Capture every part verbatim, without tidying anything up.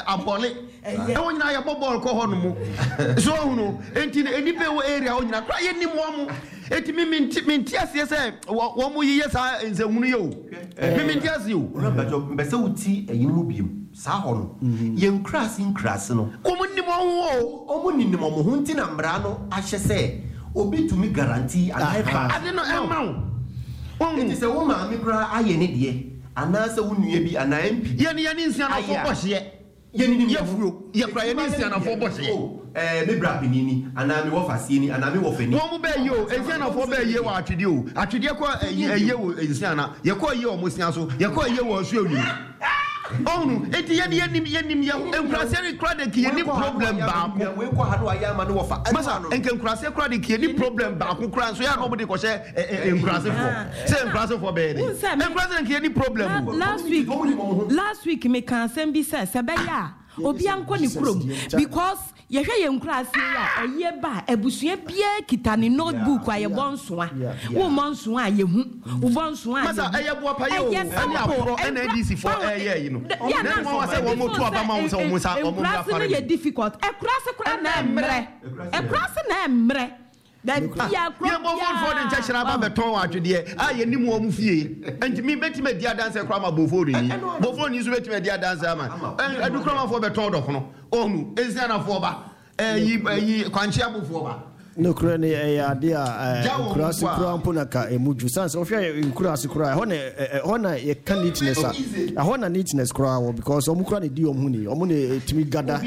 abole e wonyina ya bobol ko hono mu so hunu enti enipe wo area wonyina kra ye nim wo mu enti mi minti ase se wo mu yiye sa enzehunu ye o mi minti ase o rabajo mbese uti eyimu biem sa hono ye nkrasi nkrasi no komu nim wo o omu nim mo ho nti na mbra no ahye se obi tumi guarantee anaifa ade no ema wo enti se wo ma mi kra aye ne de anase wo nua bi ana M P ye ne ye ne nsia na fo bohye ye ni ye furo ye kra ye ni nsia na fo bohye eh me bra pinini ana me wo fasi ni ana me wo fani wo mu be ye o nsia na fo be ye wa atwede o atwede ko ye wo nsia na ye ko ye o mo sia so ye ko ye wo asu oni onu eti ye ye nim ye nim ye enkrase kra de ki ni problem ba ko we ko hado ayama no wo fa masa enke enkrase kra de ki ni problem ba ko kra so ya no body ko she enkrase fo say enkrase fo be ni enkrase ki ni problem last week last week me kan sem bi say se be ya obi anko ni krom because ye hwe ye nkrase ya eye ba ebusua bia kita ni notebook aye bonsoa wo monsoa aye hu wo bonsoa masa eye bo pa ye o ani apro N N D C for eye yi no na mo wa say wo mo to abama wo say wo mo sa wo mo bia pare ye difficult e krase kra na emre e krase na emre that ya kro ye bo phone for the chachira ba beton wa atwede a ye nim wo mu fie enti mi betima dia dance kra ma bo phone ni bo phone ni so betima dia dance ama adu kra ma for beton do kono onu ezia na for ba eh yi kwanchi abofo ba no kura ne eh ade a kura se kura mpo na ka emuju sans o hwe kura se kura ho na ho na ye can neatness a ho na neatness kura wo because omu kura ne di omu ni omu ne timi gada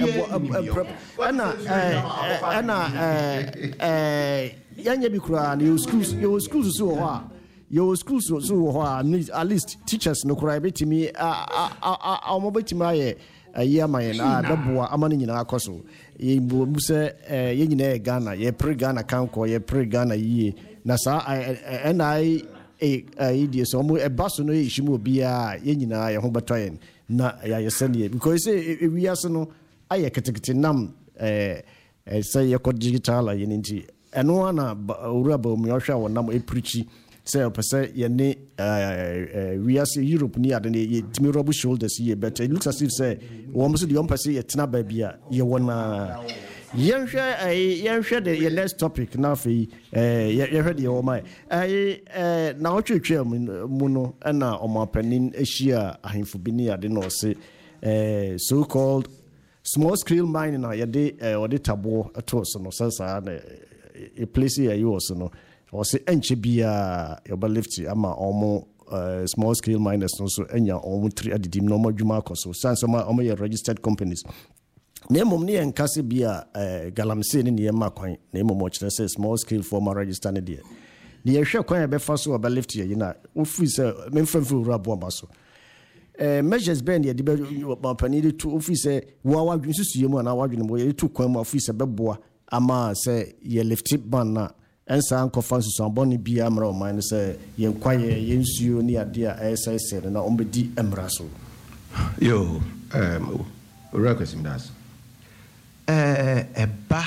ana ana eh yanya bi kura ne schools your schools so ho your schools so ho at least teachers no kura betimi a a omu betimi aye ayi amaye na daboa amane nyina akoso ye mu se ye nyina e Ghana ye pre Ghana kanko ye pre Ghana yi na sa nai e e die so mu e baso no ye shimu obia ye nyina ye ho betoyen na ya ye sene because e wiase no aye ketekete nam eh say ye ko digital ye nti eno ana owura ba mu hwa wonam e preachi say opese ye ne we are Europe near the Timmy Robu shoulders here, but it looks as if say one must the umpire at Nababia, you wanna young share a young share the next topic now for you heard your my I now chairman Muno and now on my penning a sheer I him for Binia, I didn't know say so called small scale mining or day or the tabo at all, so no sense a place here you also know. Or say enche bia yoba lifti ama omo small scale miners no so enya omo three adidim no mo dwuma akoso sanso ma omo ye registered companies na mom ne enkase bia galamse ne ne ma kwan na mom o kire say small scale formal register ne de ne ye hwe kwan e be fa so yoba lifti ye na ofi say memfamfu ura bo ma so eh measures ben ye de be company de to ofi say wo wa dwun susu ye mu na wa dwun mo ye to kwan mo ofi say beboa ama say ye lifti ban na ensa ankofa susamboni bia amra o man say yen kwaye yensuo ni ade a ss na ombedi emra so yo um requesting das eh eba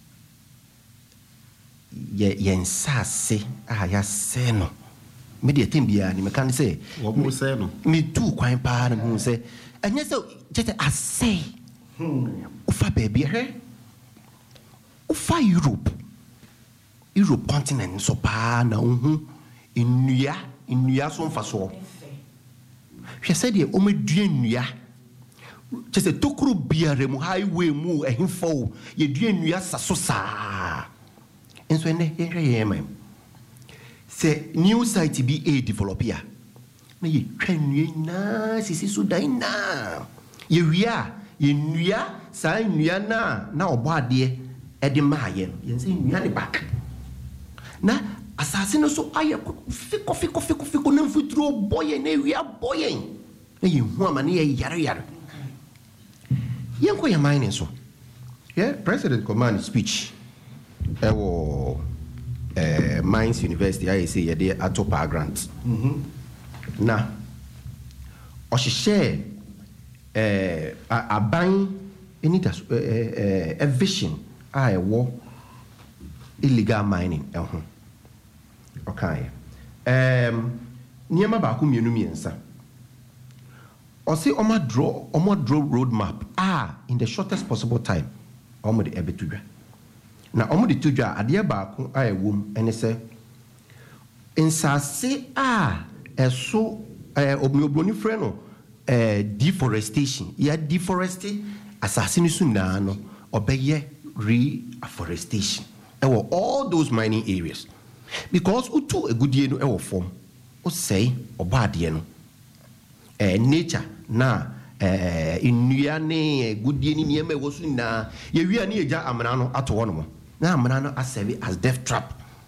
ye yensase a ya se no me de tembia ni me kan say wo mo say no me tu kwan pa na mo say enye say just asay hmm ufa baby he ufa Europe Europe continent so pa na unhu nnua nnua so mfaso hwe se de o medua nnua chese tokuru biare mu highway mu ehimfo ye dua nnua saso saa enso ene ye hwe ye mam se new site bi a developer na ye twa nnua na sisi so dan na ye wia ye nnua saa nnua na na obo ade e de maaye ye se nnua ne back na assassino so aye fiko fiko fiko fiko na mfuturo boye na wi aboye na ye hu amane ye yare yare yenko ya mine so yeah president command speech ewo eh Mines University I say ye dey atopa grant mhm na o hye eh aban enita eh eh vision I wo illegal mining ehun okay um niema ba ku mienu miensa or say Oma draw Oma draw roadmap ah in the shortest possible time. Omo de ebe tudwa. Na omo de tudwa ade baako a ewom ene se nsase a eso eh obloni frɛ no eh deforestation. Ya deforestation asase ni so na no obeye reforestation. Ewo all those mining areas. Because utu egudie no ewo form. O say obade no. Eh nature na eh inua ne egudie ni niam ewo so na ye wi ani eja amana no ato ho no. Na amana no asserve as death trap.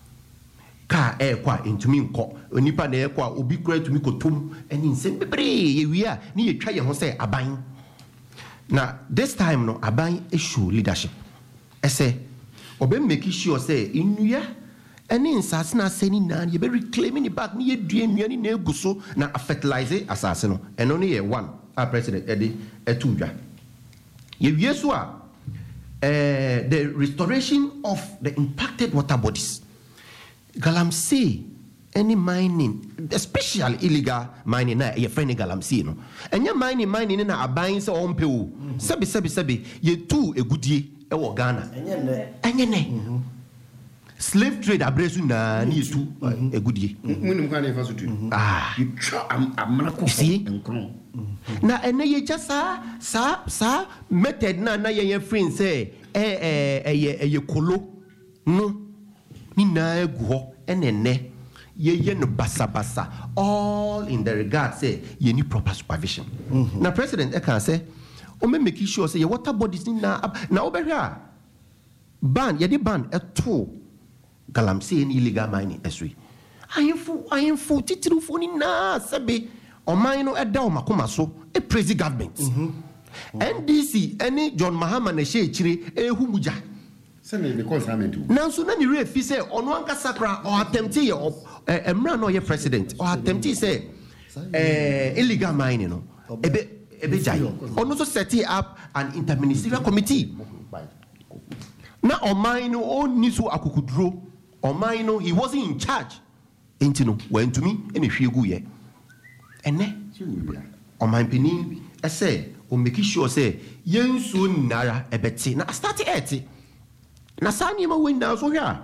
Ka e kwa intumi nko onipa na e kwa obi kura tumi kotom eni nsem bebre ye wi a ne ye twa ye ho say aban. Na this time no aban issue leadership. I say obe make sure say inua eni nsase na seni na ye be reclaiming it back ni ye dua nua ni na eguso na fertilize asase no eno ne ye one our president edi etudwa ye wie so a eh the restoration of the impacted water bodies. Galamsey any mining, especially illegal mining na ye friend Galamsey no enya mining mining na aban se on pewo sebi sebi sebi ye tu egudie e wo Ghana enye ne slave trade abresu na ni tu egudie munim kan fa so tu ah you try amana ko enkron na ene ye just sa sa sa method na na ye friend say eh eh ye ye kolo no ni na egu ho enene ye ye no basa basa all in the regard say ye need proper supervision. Mm-hmm. Now president e can say o me make sure say your water bodies ni na na obehwa ban ye di ban e to Galamsey in illegal mining esri ayefo ayefo titiru fo ni na sabe o man no e da o makoma so e praise government. Mm-hmm. Mm-hmm. N D C any John Mahama na she chire e hu muja send the consignment. Now, so then you refi say on one sakra or attempt ye or emra no ye president or attempt say eh illegal mining no ebe ebe jai on also set up an interministerial committee. Now on mine no on nisu akukudro on mine no he wasn't in charge. Ain't no went to me and if you go ye ene on mine pini I say o make sure say yen so nara ebeti na start eti na sani ma win down so here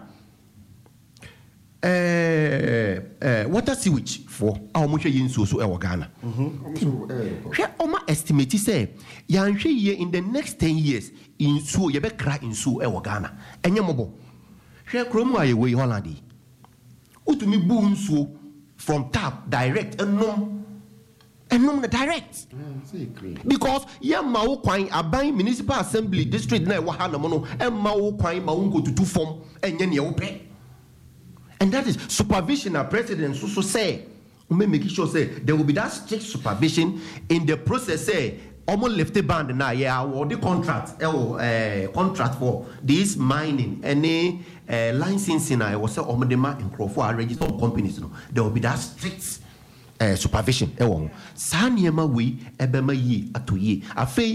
eh eh water sewage for our mo hwe yin so so e wo Ghana mhm hwe o ma estimate say ya hwe ye in the next ten years in so ye be cry in so e wo Ghana enye mobo hwe kromu aye we Holland utumi bu nsuo from tap direct enom enom na direct because ye ma wo kwan aban municipal assembly district na e wa ha na mo no e ma wo kwan ma wo go tutu form enye ne wo pe. And that is supervision. Our president so, so say, we make sure say there will be that strict supervision in the process. Say, almost left the band now. Yeah, or the contract, uh, contract for this mining, any uh, licensing. I was say, almost the man in Crawford registered companies. No, there will be that strict uh, supervision. Eh, Sanyema we ebema ye atoye.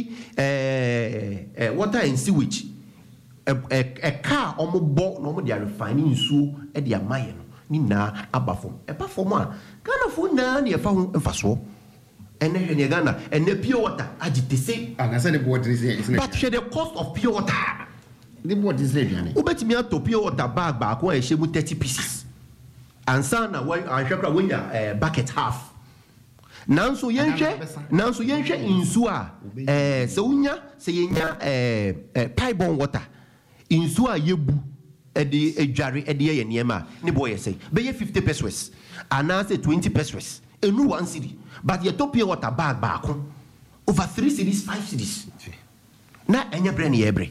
Afei, water and sewage. A, a, a car omo bo no mo dia refining nsuo e dia maye no ni na abafom e pa fom a Ghana fo na na e fa ho mfaso ene hwe ne Ghana ene pure water agite se ana se ne bo water is but share the cost of pure water the board is aduane ubetimi ato pure water bag ba ko e hye mu thirty pieces ansa na when anhwe kra wonya bucket half nanso yenhwe nanso yenhwe nsuo a eh se wonya se yenya eh pipe borne water insu a yebu edi edware edi ye niema ne boy say be ye fifty pesos ana say twenty pesos enu one city but ye top water bag back over three cities five cities na enya bre ne ye bre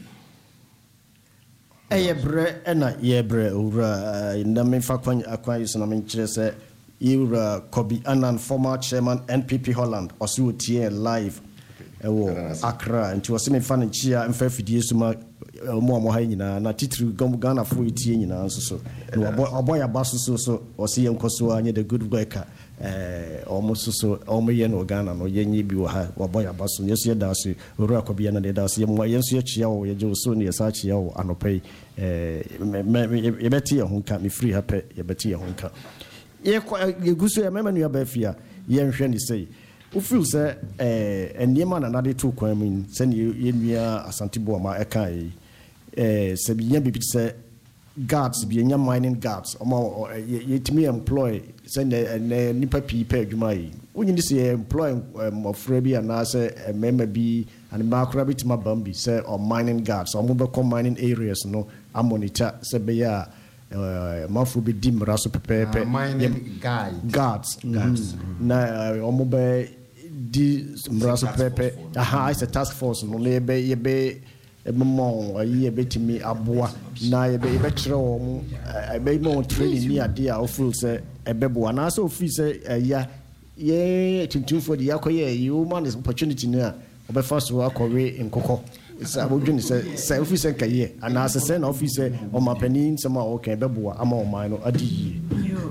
eye bre na ye bre ura na me fa kwan akwan yuso na me kire say Ura Kobi Annan, former chairman N P P Holland also tie live ewo Accra and was me fan chia emfa fidie suma mo mo ha nyina na titru Ghana fo tie nyina so so no oboy abaso so so o se yenkoso anya the good worker eh almost so o me ye no Ghana no yenye bi wo ha oboy abaso yeso ye da so Ura Kobi Annan da so ye mo yenso ye chia wo ye jo so ne sa chia wo anopai eh ye beti ye honka me free happy ye beti ye honka ye guso ya mema nua ba fia ye nhwe ni sei who feels that and Yeman and other two quamin send you in via Asantibo ma ekai Sabian Bibit say guards be in your mining guards or yet me employ send a nipper p peg my when you say employ of Frebi and I say a member be and Mark Rabbit my bumby say or mining guards or mobile mining areas no I'm monitor Sabia Mafu be dim raso pepe mining guide guards guards na omobe di raso pepe aha is a task force no lebe yebe emmo ayi betimi aboa na yebe yebe kire wo ebe mo training ni ade a oful se ebebo na so ofi se ya ye tintin for the yakoye you man is opportunity na obefa so akọwe nkokọ sa abodwini se se ofi se kaye ana se se na ofi se o mapani nsema o kan bebo ama o man no adi yo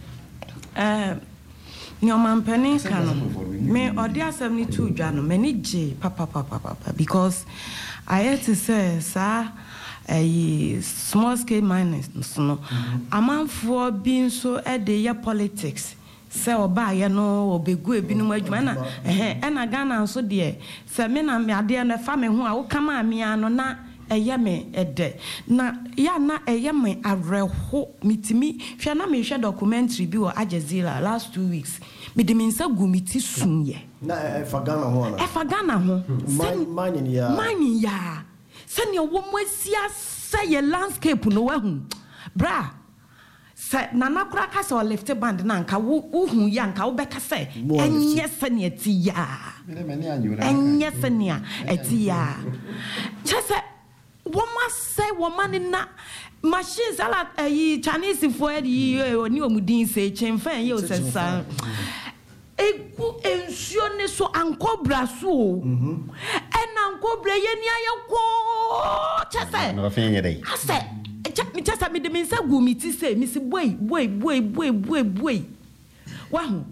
eh ni o mampani kan me odi seventy-two dwa no me ni je papa papa papa because I had to say, sir, a small scale miners, no. A man for being so at the year politics. Say, or buy, you know, or be good, be no much manner. And I got so dear. Say, men and me are there in the family who are come at me and not a yame a day. Na, ya na a yame a real hope me to me. If you're not me, share documentary be or Al Jazeera last two weeks. Me the means a gumiti soon ye. Na efagana ho na efagana ho mining ya mining ya send your woman sia say your landscape no wa hu bra say nana kura ka say lift band na nka wo hu ya nka wo beka say enye sene ati ya enye sene ati ya chese woman say woman na machines ala eh Chinese for yi oni omudin say chemfa ye o sesa egu ensuo ne so ankobra so mhm en ankobra ye ni ayeko chese no fin ye dai ase me chese me de me nsa gu mi ti say me si boy boy boy boy boy boy wa hu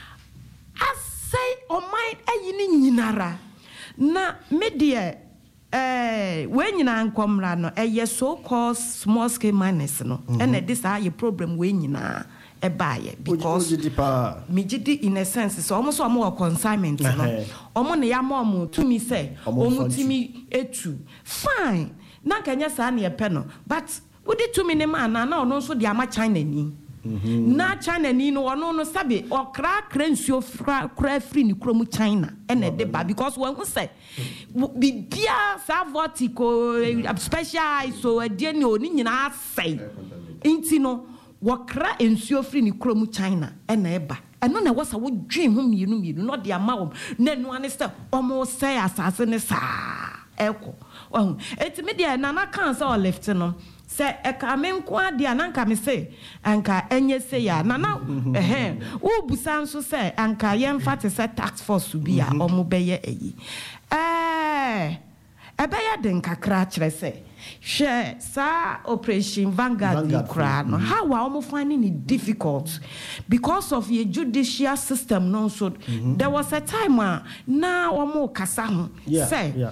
ase o mind ayi ni nyinara na me de eh we nyina ankomra no eye so called small scale miners no and this are your problem we nyina e baye because me gidi in a sense so almost am consignment no omo ne ya mom to me say omo timi etu fine na kanya sa na e pe no but we did to me ne man na no so de ama China ni na China ni no ono no sabe okra krensuo kra free ni kromu China ene de ba because when we say bibia sa vertical special so e de ni oni nyina say inti no wakra ensuo free ni kromu China ene eba eno na wasa wo dream hu mienu mienu no de ama wo na no ane say omo say asase ne sa eko oh eti me de na na kan say o left no say e ka me nko ade ananka me say anka enye say ya na na eh wo busan so say anka ye mfa te say tax force bi a omo beye eyi eh e beye den kakra kire say share sa operation Vanguard kra no how wa omo finding it difficult because of your judicial system no so there was a time uh, na omo kasa ho say yeah.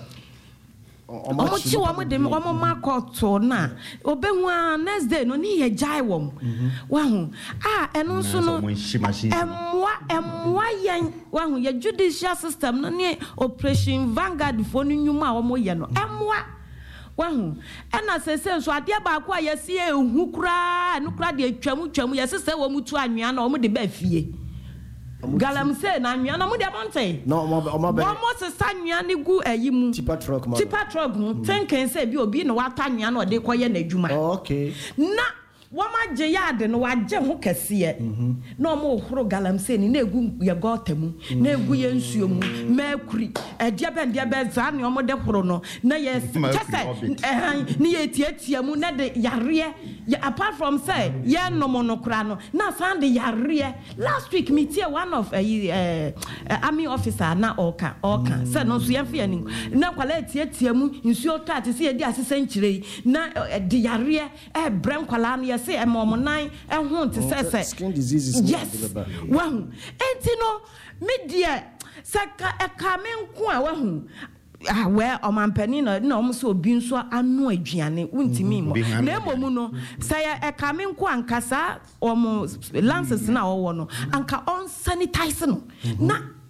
Omo chi wo mo de omo ma court na obehu a next day no ni ye jai wo wa hu ah eno so no emwa emwa yen wa hu ye judicial system no ni operation Vanguard fo no nyuma a omo ye no emwa wa hu ena sese so ade ba ko ayesi ehu kura no kura de atwam twam ye sese wo mutu anwea na omo de ba fie galam say na nwea na mo de abonte no mo mo be mo se sa nwea ne gu ayi mu tipa truck ma tipa truck mu tenken say bi obi na wata nwea na de koye na adwuma okay na wama je yade no waje ho kese na omo horo galam say ni na egu ye gota mu na egu ye nsuo mu mercury e dia be dia be za ne omo de horo no na ye chese eh ni ye tietia mu na de yare apart from say ye no monokra no na san de yare last week me tie one of uh, uh, army officer na oka oka say no so ye fe ani na kwala tietia mu nsuo tate say ye di asese nkire na de yare e brem kwala no say e mom nine e ho te say skin diseases yes wa hu enti no me dia saka e ka me nko a wa hu ah where o mampani no na o so obi nso anu aduane untimi mo na emomu no say e ka me nko ankasa o mo lances na o wo no anka on sanitize no na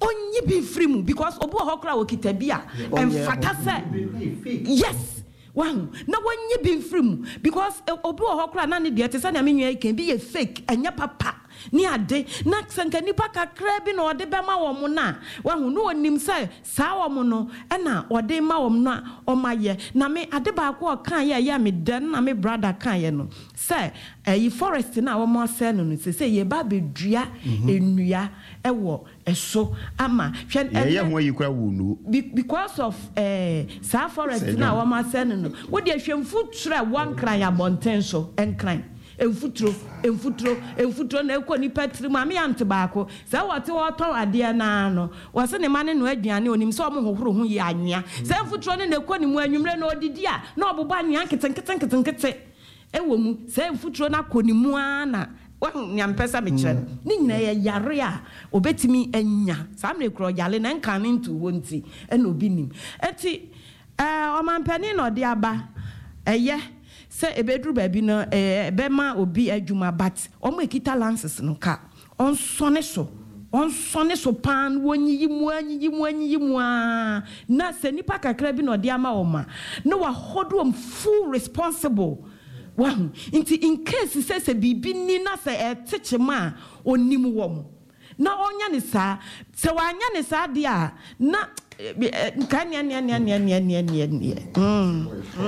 onye bi free mu because obu hokra okita bia and fata say yes one na wonye bi free mu because obu hokra na ne de te say na me nwa can be a fake enya papa ni ade na sanka nipa kakra bi na ode be ma wo mo na wahu no onim say sa wo mo no e na ode ma wo mo na o maye na me ade ba ko kan ye ya me den na me brother kan ye no say eh forest na wo mo say no say say ye ba be dua enua e wo eso ama hwe ye ho yi kra wo no because of eh sa forest na wo mo say no wo de hwemfu tura one cry abonten so en cry enfutro enfutro enfutro na ekọ ni petri ma me ante baako se wote woto ade na no wo se ne mane no aduane onim se omo hohoro ho ye anwea se enfutro ne ekọ ni mu anwumre na odidi a na oboba anwea nketen nketen nketen ewo mu se enfutro na kọ ni mu ana wa nyampesa me kire ni nyina ye yare a obetimi anya sa me kro yale na nkan ne ntu wonti e na obi nim enti eh o mampani no de aba eye se ebedru baby no eh bema obi adwuma but omo ekita lances no ka on sone so on sone so pan wonyi mu anyi mu anyi mu a na se nipa kakra bi no de ama oma no wa hodo full responsible one inti in case se se bibi ni na se etechema onim wom na onya ne sa se wanya ne sa de a na kanya nya nya nya nya nya nya nya mm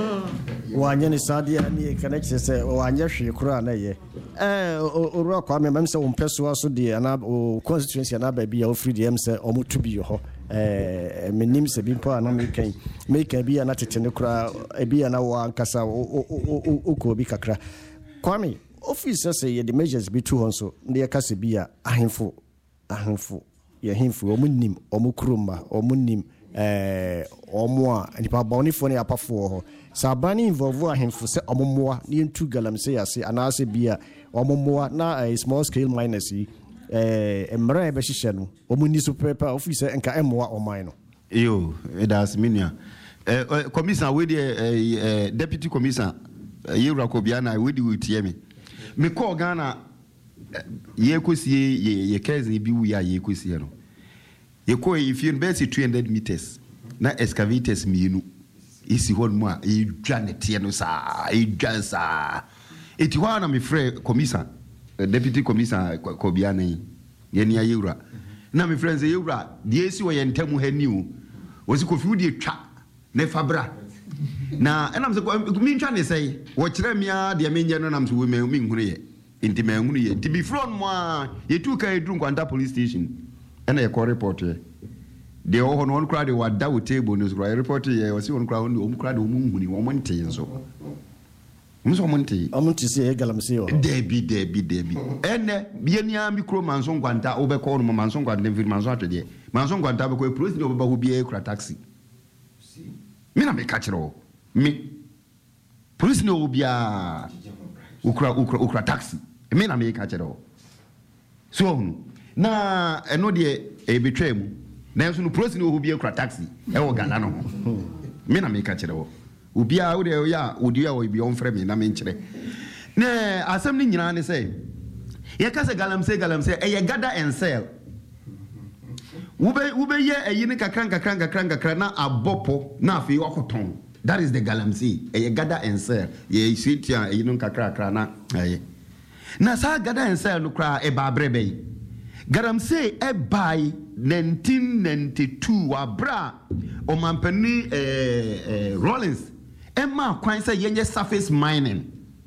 wanya ne sadia ne kana kise se wanya hwe kura na ye eh oru akwa me mam se wo mpeso aso de na constituency na ba bia ofri de em se omutu bi ho eh menim se bi mpo ana me kan me kan bia na tete ne kura e bia na wa nkasa o ko bi kakra kwame office se ye the measures bi tu hon so ne ye kase bia ahemfo ahemfo ye hemfo omunim omukruma omunim eh omo a nipa bawnifo ne apafo ho sabani involve ahemfo se omomoa ne ntu galamse yase anase bia omomoa na a small scale miners eh emra be hihye no omuni super paper officer enka emoa oman no yo edas minia eh commissioner we the deputy commissioner Yewura Kobiana we di utie me me call Ghana ye kosie ye ye kezi bi wu ya ye kosie no ye ko if you invest two hundred meters na excavators mienu isi hon mu a e dwa ne tie no sa e dwa sa eti ho na me frɛ commissioner deputy commissioner Kobiana ye ni Yewura na me friends Yewura de esi wo ye ntamu hani o wo si kofi wo de twa ne fabra na enam se mi ntwa ne sei wo kire mia de me nye no nam se wo me mi nhunu ye inti me nhunu ye ti bi from mo a ye tu ka edru Nkwanta police station ena ye ko report ye de o hono on kra de wada wo table no kra report ye wo si on kra on kra de o mu nhuni wo monte nso mso monte amunti se galamse o debi debi debi ene bie nia mi kro manso Nkwanta wo be ko no manso Nkwanta ne vir manso atwe de manso Nkwanta be ko police de o be ba ho bie kra taxi me na me kachiro me police no obia ukra ukra ukra taxi me na me kachiro so na eno de e betwa mu na so no police no obia ukra taxi e wo Ghana no me na me kachiro obia wo de ya odi ya wo bi on frɛ me na me nkyere na asɛm ni nyina ne sɛ ye ka sɛ galamse galamse e ye gather and sell ube ube ye eyini kakran kakran kakran kakran na abopo na afi wakoton that is the galamsey e gather and sell ye sitia eyini kakran kakran na aye na sa gather and sell no kra e ba brebe galamsey e by nineteen ninety-two wa bra o mampani eh, eh Rollins e ma kwan say yenye surface mining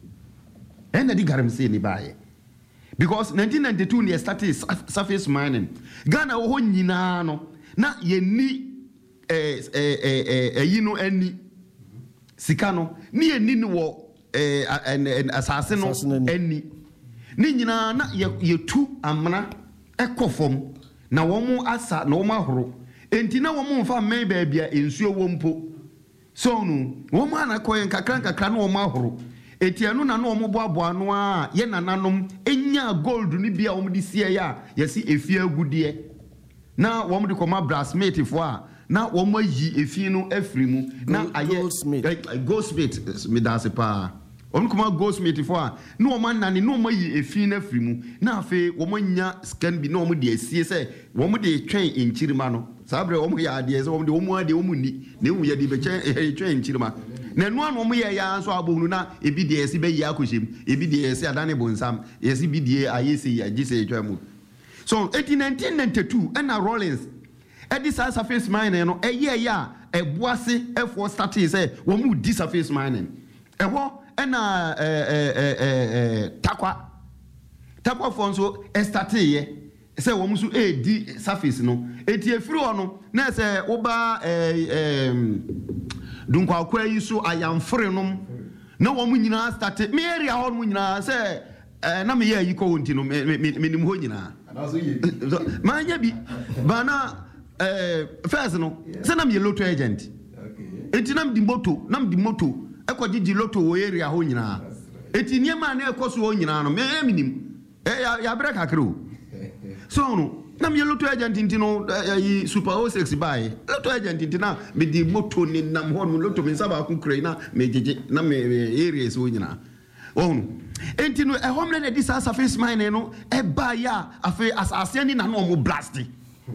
e na di galamsey ni bae because nineteen ninety-two ne started surface mining Ghana wo nyina no na ye ni eh eh eh yi no ani sika no ni ye ni no wo eh asase no ani ni nyina na ye tu amana ekofom na wo mu asa na wo mu ahoro enti na wo mu mfa men ba bia ensuo wo mpo so no wo mu ana koyen kakran kakran na wo mu ahoro etianu na no omoboabo anu a ye nananom enya gold ni bia omo di sie ya yesi efie agudie na wo mo de koma brassmate fo a na wo mo yi efie no afiri mu na aye goldsmith me dance pa On kuma Goldsmith for no man nani no ma yi efi na firi mu na afi wo nya scan bi na wo de asie se wo de twen enchirima no sabre wo ya ade se wo de wo ade wo ni na wu ya de be twen enchirima na no anu wo ye ya so abohunu na ebi de esi be yi akohyem ebi de esi adane bonsam esi bi de ayesi ya gise twa mu so nineteen ninety-two na Rollins edi sa surface mining no eye ya eboase efo start say wo mu di surface mining eho na eh eh eh takwa takwa fo nso estate ye se wo musu e di surface no eti efiri ono na se wo ba eh eh dunkwa akwa yi so ayamfre no na wo mu nyina start me area ho mu nyina se na me ye yi ko wonti no me me nim ho nyina ma nya bi bana eh first no se na me lotto agent okay eti nam di moto nam di moto ekwaji di lotto wo area ho nyina eti niema na ekoso ho nyina no me eminim eh ya ya breka kro so no na me lotto agent ntino yi super o six buy lotto agent ntina me di moto ni nam ho no lotto me saba ku krai na me jeje na me area so nyina oh no entino e home na di sa surface mine no e ba ya afi asase ni na no mo blast e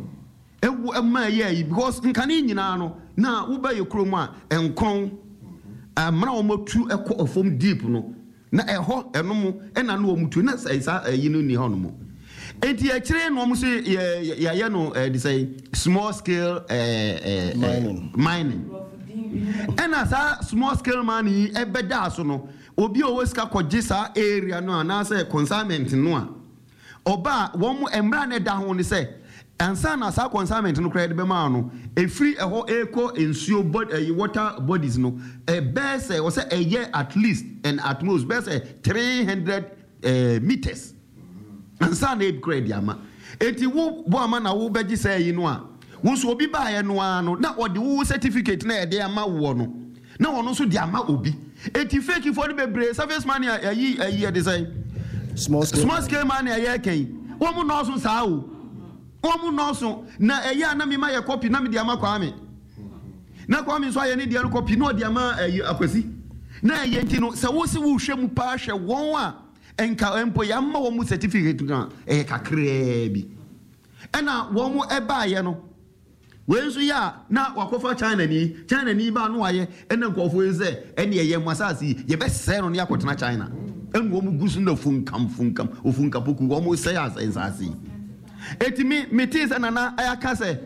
e ma ye because nkane nyina no na wo ba ye krom a enkron amra wo motu ekọ ofom deep no na eho enom ena no wo mutu na sai sa yi no ni ho no mo enti e kire no mo se ya ya no they say small scale eh mining mining ena sa small scale mining e beda so no obi o weska koje sa area no ana say consignment no a oba wo mo emra na da ho ni say ansa na sa consignment no credit be ma no e free eho eco ensuo body water bodies no e best e say a year at least and at most best three hundred uh, meters ansa na e credit ama eti wo bo ama na wo beji say yi no a wo so obi ba ye no ano na odi wo certificate na e de ama wo no na wono so de ama obi eti fake for the bebre service man ya yi yi de say small scale small scale man ya ken wo mo no so sa o omu noso na eya na me ma ye copy na me dia ma kwa me na kwa me so aye ne dia no copy no dia ma akwasi na ye nti no se wo se wo hwem pa hwe won a enka empo ya ma wo mu certificate na e kakra bi ena wo mu eba ye no we nso ya na wakofa China ni China ni ba no aye ena nkofo ze ene ye mwasasi ye be se no ne akotena China en wo mu gusu na funkam funkam ofunkapoku wo mu se ya sensasi eti mi metis anana ayaka se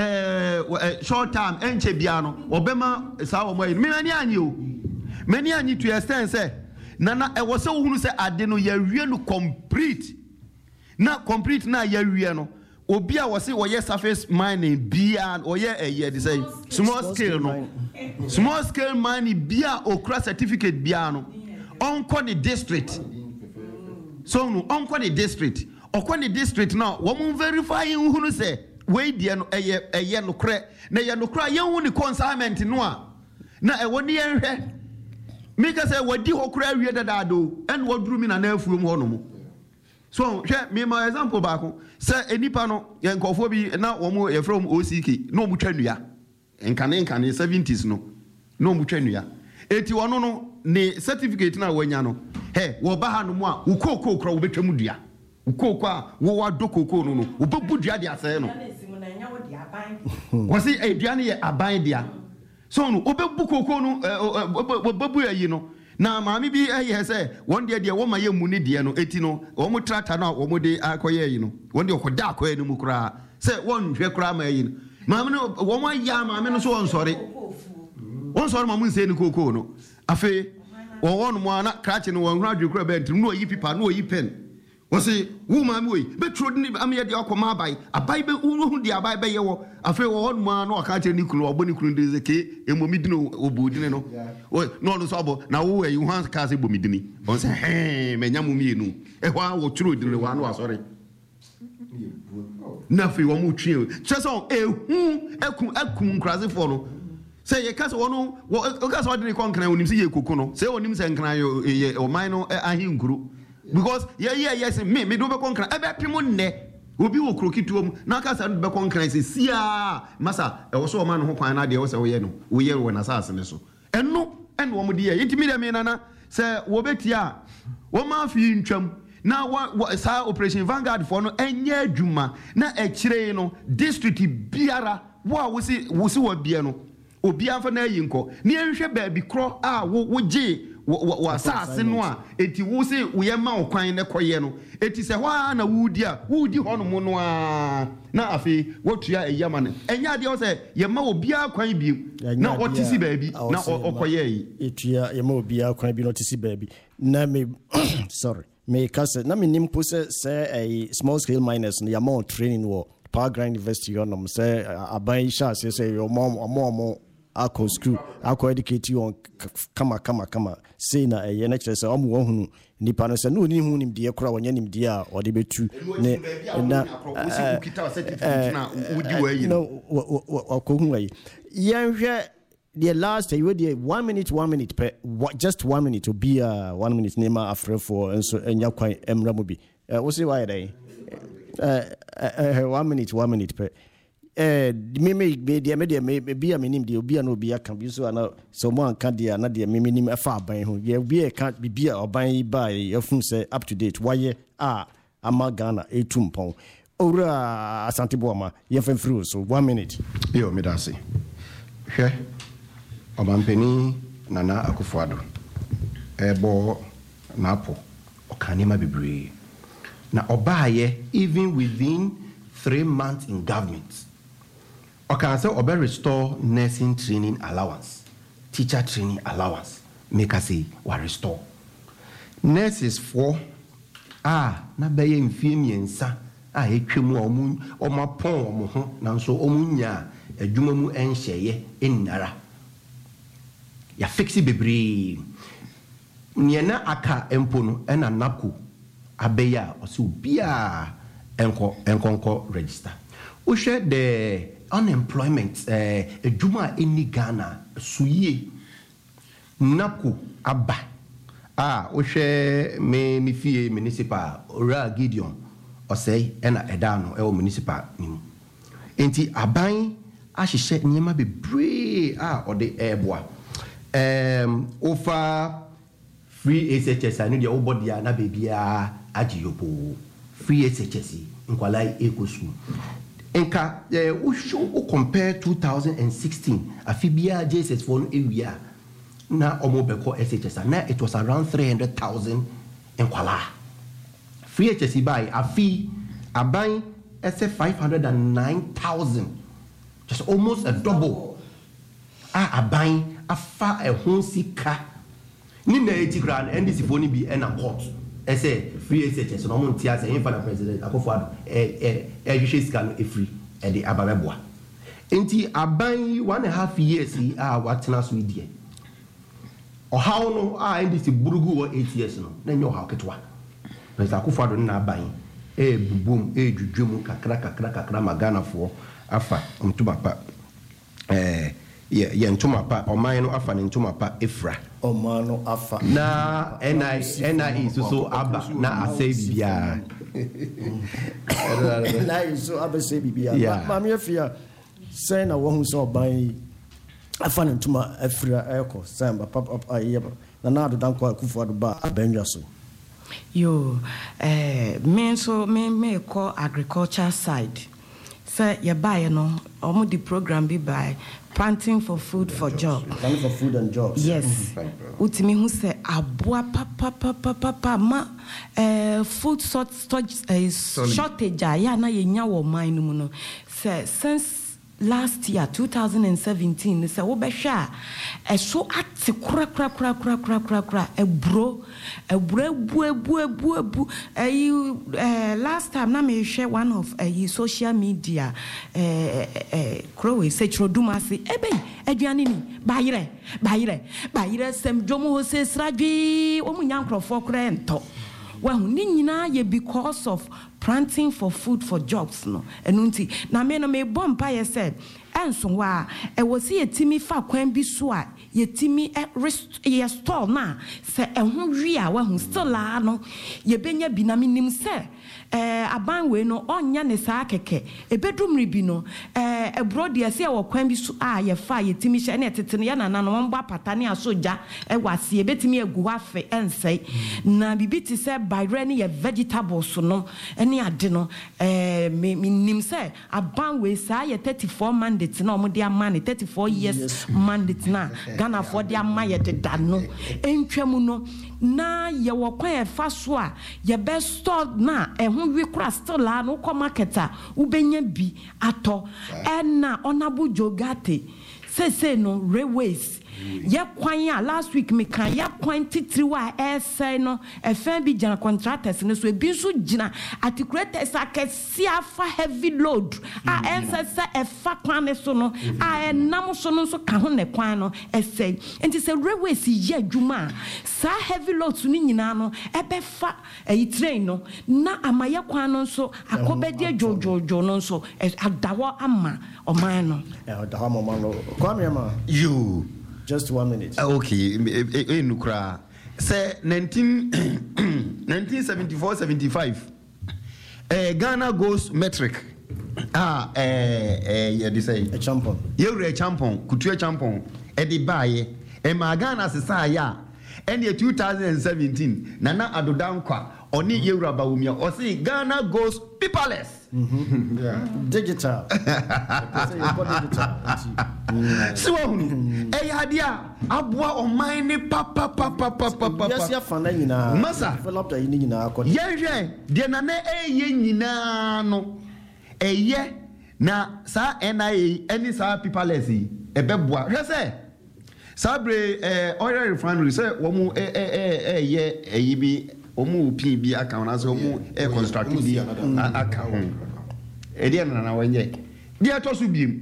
eh short term enche bia no obema sa wo moyi me mani anyi o mani anyi to extend say nana e wo se wo hunu se ade no ya wie no complete na complete na ya wie no obi a wo se wo ye surface mining bia o ye eh dey say small scale no small scale mining bia okra certificate bia no onko the district so no onko the district okwa the district now wo mun verify hunu se we die no eye eye no kre na ye no kra ye hu ni consignment no a na e woni ye hwe meka se wadi ho kra wie dadado en woduru mi na na afuom ho no mo so hwe me ma example ba ko se enipa no ye nkofo bi na wo mu ye from O C K no mu twanua enkane enkane seventies no no mu twanua eti wono no ne certificate na wanya no he wo ba ha no mu a wo kokoko kra wo betwam dua ukoko a wo wa dokoko no no obebu dua dia se no wasi eduane ye aban dia so no obebu koko no obebu ayi no na maami bi ayi se won dia dia wo ma ye mu ne dia no eti no wo mu trata na wo mu de akoye ayi no won dia okoda akoye no mu kura se won hwe kura ma ayi no maami no wo ma ya maami no so won sori won sori mamu nse ni koko no afi wo won mo ana krache no won hwa dwekura be ntim no oyi pipa no oyi pen wasi wo maami we betro ni am ye de akoma abai abai be hu de abai be ye wo afi wo won mo ana aka che ni kunu obo ni kunu de ke emomi dino obodine no o no no so abo na wo we hu aka se bomidini on se he menya mu mienu e hwa wo tro dine wa no asori na fi wo mu twie cheso e hu ekum ekum nkrase fo no se ye kase wono wo kase odine konkran onim se ye koko no se onim se nkran yo ye o man no ahi nkuru because yeah yeah yes me me do be konkran e be pimo nne obi wo krokituom na kasa do be konkran se sia masa e wo so o man ho kwan na de wo se wo ye no wo ye wo na sase ne so eno eno wo mo de ye ntimi de me nana sɛ wɔbɛtia wɔma afi ntwam na wa saa operation Vanguard for no enye adwuma na ekyire no district biara wo a wosi wosi wa bia no obi afa na yinko ne enhwɛ baabi kro a wo woje wa saase no a eti wo se wo ye ma okwan ne koye no eti se hwa na wudi a wudi ho no mo no a na afi wotua eyama ne enya de wo se ye ma obi akwan bi na otisi baabi na okoye yi etua ye ma obi akwan bi na otisi baabi na me sorry me kase na me nimpo se se a small scale miners no ya more training wo Power Grind University on them say aban sha say say your mom mom mom akọ school akọ educate you on kama kama kama say na e na kire say omo wo hunu nipa no say no ni hu nim de kora wonya nim de a ode betu ne na no akọ hu ayi yenhwe the last you the one minute one minute per just one minute to be a one minute name after for and so enya kwan emra mo bi wo say why dey uh one minute one minute per eh me me be me me be a minim de obi a no obi aka bi so ana so mo anka de ana de me minim afa aban ho ye bi e ka bi a oban yi ba e afun say up to date why a ama Ghana etum pon owura Asante Boama ye fan free so one minute yo me da say hwe obampeni Nana Akufo-Addo ebo na apo okanema bebre na obaye even within three months in government. Okay, so obe restore nursing training allowance, teacher training allowance. Make us say wa restore. Nurses for ah na beye mfie ensa ah etwemu omu omapon omo ho na so omunya adwuma mu enhyeye ennara. Ya fixi bebre. Niena aka empo no ena naku abeya osi bia enko enkonko register. We share the unemployment eh edwuma eni Ghana suye naku aba ah we share me mi fie municipal ora Gideon osei ena edano e o municipal nim enti aban ahihye nyema bebre ah ode eboa em ofa free S H S anu de obodia na bebia agiyopo free S H S nkwalai ekosu enka eh we show compare two thousand sixteen afibia J S S for area na omobeko S H S na it was around three hundred thousand enkwala free H S by afi aban S five hundred nine thousand just almost a double ah aban afa a honsika ni na etikran N D C for ni bi na court I say free S H S no mo ntia say infa na president Akufo-Addo eh eh eh hwehwe sika no e free e de ababeboa enti aban one and a half years ah watena so die o how no ah N D C burugu wo eight years no na nyo how ketwa president Akufo-Addo na aban eh bubum eh dwudwum kakra kakra kakra magana fo afa mtuma pa eh ye ye ntuma pa oman no afa ne ntuma pa efra oman no afa na ni ni so so aba na asay bibia na so aba say bibia ma me afia say na wo hu so oban afa ne ntuma efra eko samba papa ayeba na na do dan kwa Akufo-Addo ba abanwa so yo eh me so me me call agriculture side say ye buy no omo the program be by planting for food for jobs. Planting for food and jobs. Yes. Utimi hu say aboa papa papa papa ma eh food sort shortage ya na ye nya wo man no mu no. Say since last year two thousand seventeen say wo be hwa e so ate kura kura kura kura kura kura kura e bro e bro bu bu bu bu eh last time na me share one of eh social media eh eh crowe say troduma say e be aduane ni bayire bayire bayire sem dwomo ho se sradwi o mu nyankrofo kura ento wa hu ni nyina ye because of planting for food for jobs no enunti na me no me bompa ye said enso wa e wosi yetimi fa kwan bi so a yetimi ye store na se ehun wi a wa hu still la no ye benya bi na minim se eh aban we no onya ne sa keke ebedumri bi no eh eh abroad ye se wo kwan bi so a ye fa ye timi hye na tetene ya nana no mba patane asoja e wase e betimi egu afe ensei na bibi ti se bayre ne ye vegetables no ene ade no eh me nim se aban we sa ye thirty-four mandate na omde ama ne thirty-four years mandate na Ghana for de ama ye de da no entwam no na ye wo kwan e fa so a ye be store na e ho wi kura still la no ko marketer u benya bi ato ena onabo jogate say say no railways ye kwan ya last week me kan ye kwan titiri wa e say no e fa bi jana contractors no so e bi so jina articulators akesi afa heavy load a ensesa e fa kwan ne so no a e nam so no so ka ho ne kwan no e say enti say railways ye adwuma sa heavy load so ni nyina no e be fa e train no na amaye kwan no so akobedi jojojo no so adawo ama o man no e adawo ama no kwame ma you just one minute. Okay, eh nukra. Say nineteen seventy-four seventy-five. Eh Ghana goes metric. Ah eh eh yeah they say a champion. You re champion, kutu champion. E di baye. E ma Ghana se sa ya. And year two thousand seventeen Nana Adodankwa oni Yewura Bawumia o say Ghana goes paperless. Mm-hmm. Yeah. Digital. So eh hadia aboa o man ni papa papa papa papa. Yes ya fana nyina. Masa develop da yini nyina akọ. Ye hwe de na na eye nyina no. Eye na sa N I A any sa paperless yi e beboa. Hwe se Sabre eh oil refinery say wo mu eh eh eh ye eyi bi o mu P B account as o mu e construct bi account e dia na na wanye dia to so biem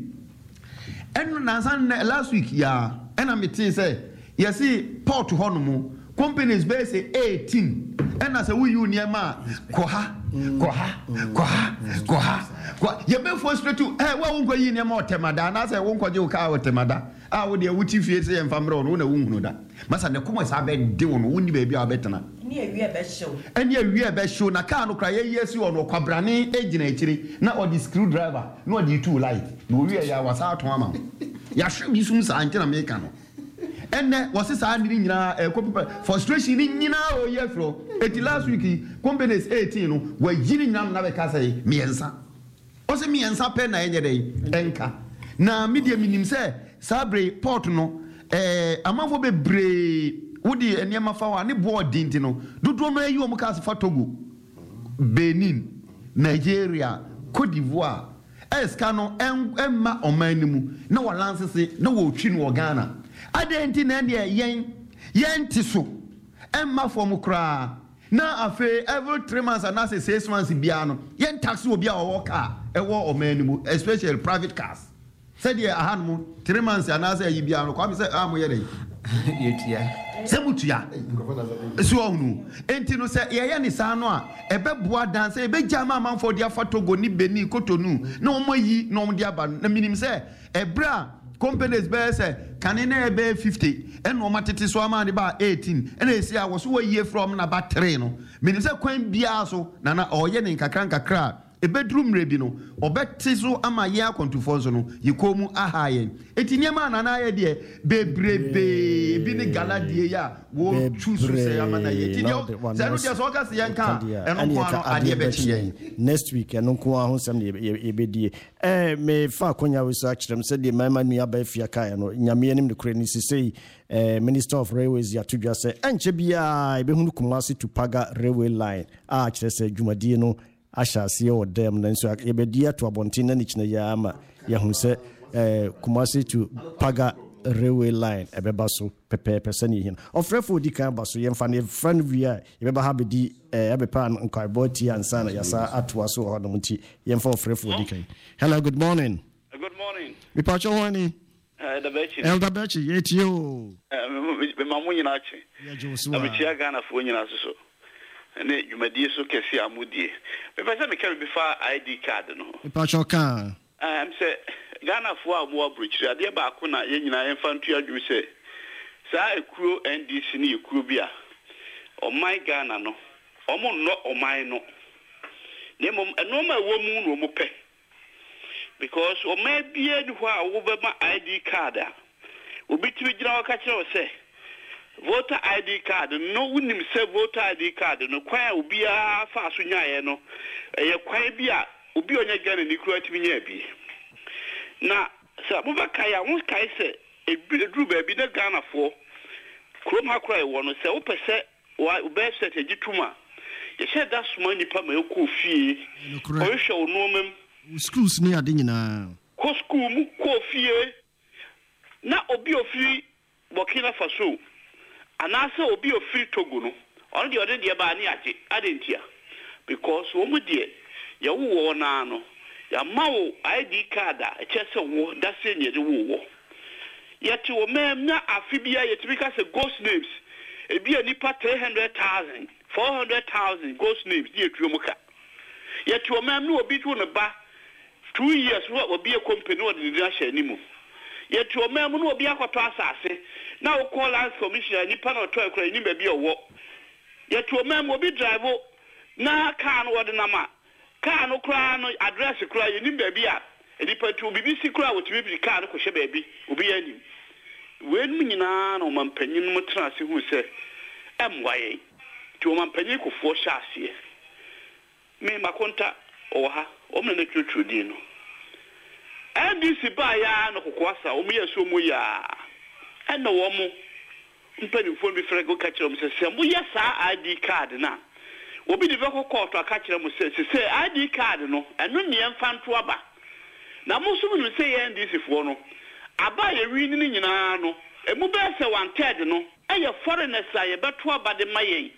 enu na san last week ya ena meeting say you see port honomu companies be say eighteen ena say we union ma koha koha koha koha koha ye be frustrate eh wa won kwayi ne ma otemada na say won kwaje ka otemada ah wo de wuti fie say emfamre no na wunhunu da masa ne kuma sa be de won woni ba bia obetena ni awie be show eni awie be show na car no kra ye yesi ono kwabrane ejina ekiri na o di screwdriver na o di two light na o wie ya wasa aton ama ya hwe bi sum sa antina me ka no enne wose sa ni nyina e frustration ni nyina o ye fro eti last week companies eighteen no wa yini nyina na be ka say miensa o se miensa pe na enye dey enka na media minim say sabre port no eh amafo be bre wodi eniema fa wa ne board dinti no dodo no ayi o muka se fa Togo Benin Nigeria Cote d'Ivoire eska no emma omanimu na wa lansese na wo twi no Ghana adenti na ne yen yen tiso emma fo mu kra na afe every three months and as six months bia no yen tax obi a wo car e wo omanimu especially private cars said ye ahan mu three months and as ayi bia no kwa me say am ye dey yetia sebutua so ohunu enti no se ye ye ni sa no a ebeboa dance ebeja ma manfo dia Togo ni Benin Cotonou na omoyi na omde aba na minim se ebra companies be se kanene ebe fifty eno omatete so ama de ba eighteen ena esi a wo so waye from na ba three no minim se kwan bia so na na oye ne nkakra nkakra ebedrum rebi no obeti so ama ye akontufo so no yikomu ahaye etiniema na na ye de bebrebe bi ne galadie ya wo choose say amana ye tinio say no dia so ka se yanka eno ko ano ade be tie next week eno ko ahun sam ye ebedie eh me fa konya we so akyerem se de mama nua ba afia kai no nyame anim de kure ni sisei eh Minister of Railways ya tudwa se enche bia ebehunu Kumasi to Paga railway line a kyerɛ se dwumadie no ashasi o dem na nso ebedia to abontin na nichina ya ama ya hu se eh Kumasi to Paga railway line ebeba so pepe person yi hin ofrefo di kan ba so ye mfa ne friend via ebeba ha bedi eh ebepa nkwaboti ansa na yasa atwa so ho no nti ye mfa ofrefo di kan. Hello, good morning. Good morning. Mi pa cho wani eh da bechi el da bechi yeti o eh me mamu nyina achi ya josu a bechi Ghana fo nyina so ne dwumadie so kesi amudie me pese me ka be fa I D card no mi pa cho kan am say Ghana fo amu abrochiri ade ba ko na ye nyina ye fa ntu adwum se sa ekuro N D C ni ekuro bia o my Ghana no omo no o my no ne mom eno ma wo mu no mo pe because o may be anywhere over my I D card. Obi to be general catcher say voter I D card, no one himself voter I D card, no choir will be a fast winya, no, a choir be a will be on your gun and you create me. Now, Sabuva Kaya won't Kai say a drew baby the Ghana for Chroma cry one say, oh, per se, why best set a jituma. You said that's money per my coffee, or show no schools near Dina. Co school, coffee. Now, Obi of free Burkina Faso. And also Obi of free Togo. No, on the other day, Baniaji, I didn't hear. Because, woman dear, you wore nano. Ya Mao I D card, a chess of war, that's in your war. Yet to a man, not a fibia, yet because of ghost names. It be a nipa three hundred thousand, four hundred thousand ghost names, dear Trumoka. Yet to a man who will be to a bar. Two years, what will be a company or the dash anymore. Yet to a man who will be a quarter now call us commissioner, Nippon or Turk, and you may be a walk. Yet to a man will be driver, now can't order Nama. Can't no crown address a cry, you need baby. And if I to be busy crowd with me, can't push a baby, will be any. When me nan or man penny mutrans who say, M Y A to a man penny for four shots here. Me, my contact or her, or my nature trudino. And this is by ya no kwasa, o me so mo ya. And no woman, penny phone before I go catch them say, mo ya sa I D card na. Obi the vehicle court to catch them say, say I D card no, and no near fan to aba. Now most of them say N D C for no. Aba ye reading in no, a mobile say one third no, and your foreigners say about two about the maye.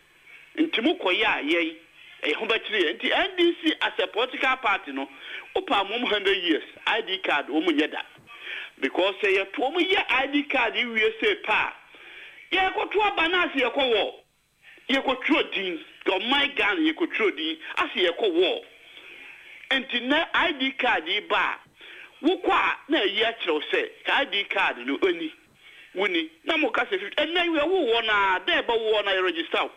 In Timuko ya ye. A humbetry and the N D C as a political party no, upon one hundred years I D card umuyeda. Because say a two year I D card you will say pa. Ya go to a banas ye ko war. Ye go through dean, go my gun ye go through dean, as ye ko war. And to I D card ye bar. Wukwa na ye chro say I D card no only. Winnie, no more case and then we are one there but one I register.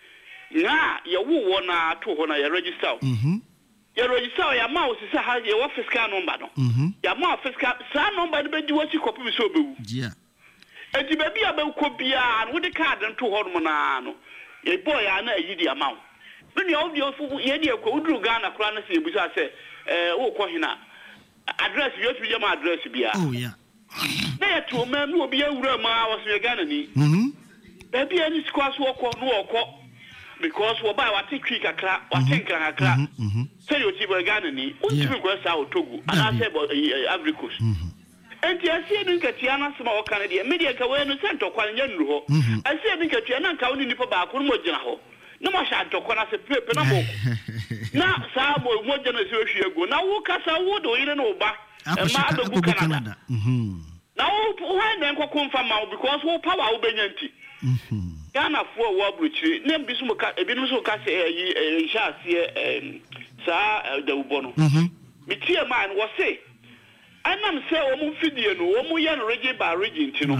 Na ya wo wona to ho na ya register. Mhm. Ya register ya ma o se ha ya wo fiscal number no. Mhm. Ya ma fiscal sa number de be di wo chi kopi mi so bewu. Yeah. E di be bia be ko bia no de card nto ho no na no. Ya boy ya na yi di amount. When you obvious ye di ko udru Ghana kra na se ebusa se eh wo ko hina. Address you to your address bia. Oh yeah. Na ya to man no obi awura ma wo se Ghana ni. Mhm. Be bia ni squash wo ko no wo ko. Because we buy what take quick a crack, what take a crack. Say you see Ghana ni, ultimate go south Togo, and I say about Ivory Coast. And I see you get Tiana small Canadian media can no send to Quanyan. I see you get Tiana county nipo back on Mojanaho. No more shot to Quana se penamo. Now, some more generation ago. Now, who cast a wood or even over and Mother Book Canada. Now, why then go confirm out because what power will be empty. Ghana for war bridge, name Bismuka, a Binuka say a chas here, Sir the Ubono. Mitia man was say, and I'm say, Omu Fidian, Omu Yan Reggie by Regent, you know.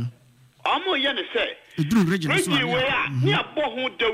Omo Yan say, Reggie, where near Bohu de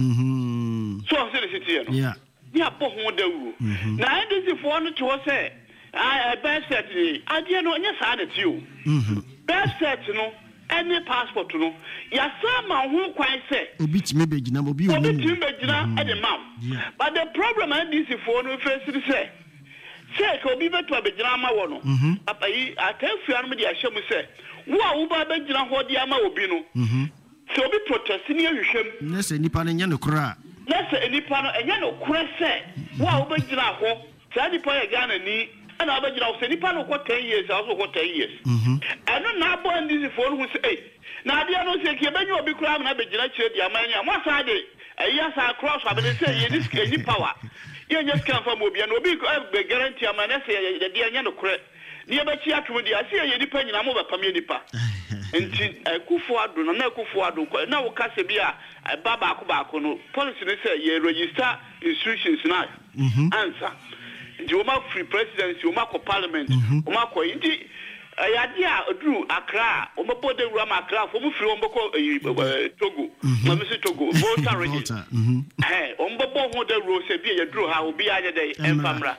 Uru. So I said, it's yeah, near Bohu de Uru. Now, this is one to say, I best set I didn't know, yes, I did you. Best set, you know. Any passport no ya sama hu kwan say obi ti mebegina obi o obi ti mebegina e de mam but the problem and this for no face say say ko obi beto abegina ma wo no apayi atafua no me de ahye mu say wo a wo ba begina ho de ama obi no so obi protest ni ahwehwem na say nipa no nya no kora na say nipa no enya no kora say wo a wo begina ho say nipa ya Ghana ni and I bet you say nipa no kwa ten years also kwa ten years. Mhm. And no na bo ndi for who say eh na dia no say ke benyu obi kura na be gina kire dia manya mo sa de eh ya sa cross abi say ye this any power. Ye just can from obi and obi be guarantee am na say ye dia nya no kure. Ni e be chi atum dia say ye nipa nyina mo be pam ye nipa. Enti Akufo Addo no na Akufo Addo na wo ka se bia ba ba ko ba ko no policy ne say ye register institutions na. Mhm. Answer. The Oma free presidency, Oma ko parliament, Oma ko inti ayadia odru Accra, Oma bode rama Accra, for mu free Oma ko Togo, Mama si Togo, voter register. Eh, Oma bo ho de ro se bi ye dru ha obi aje de emfamra.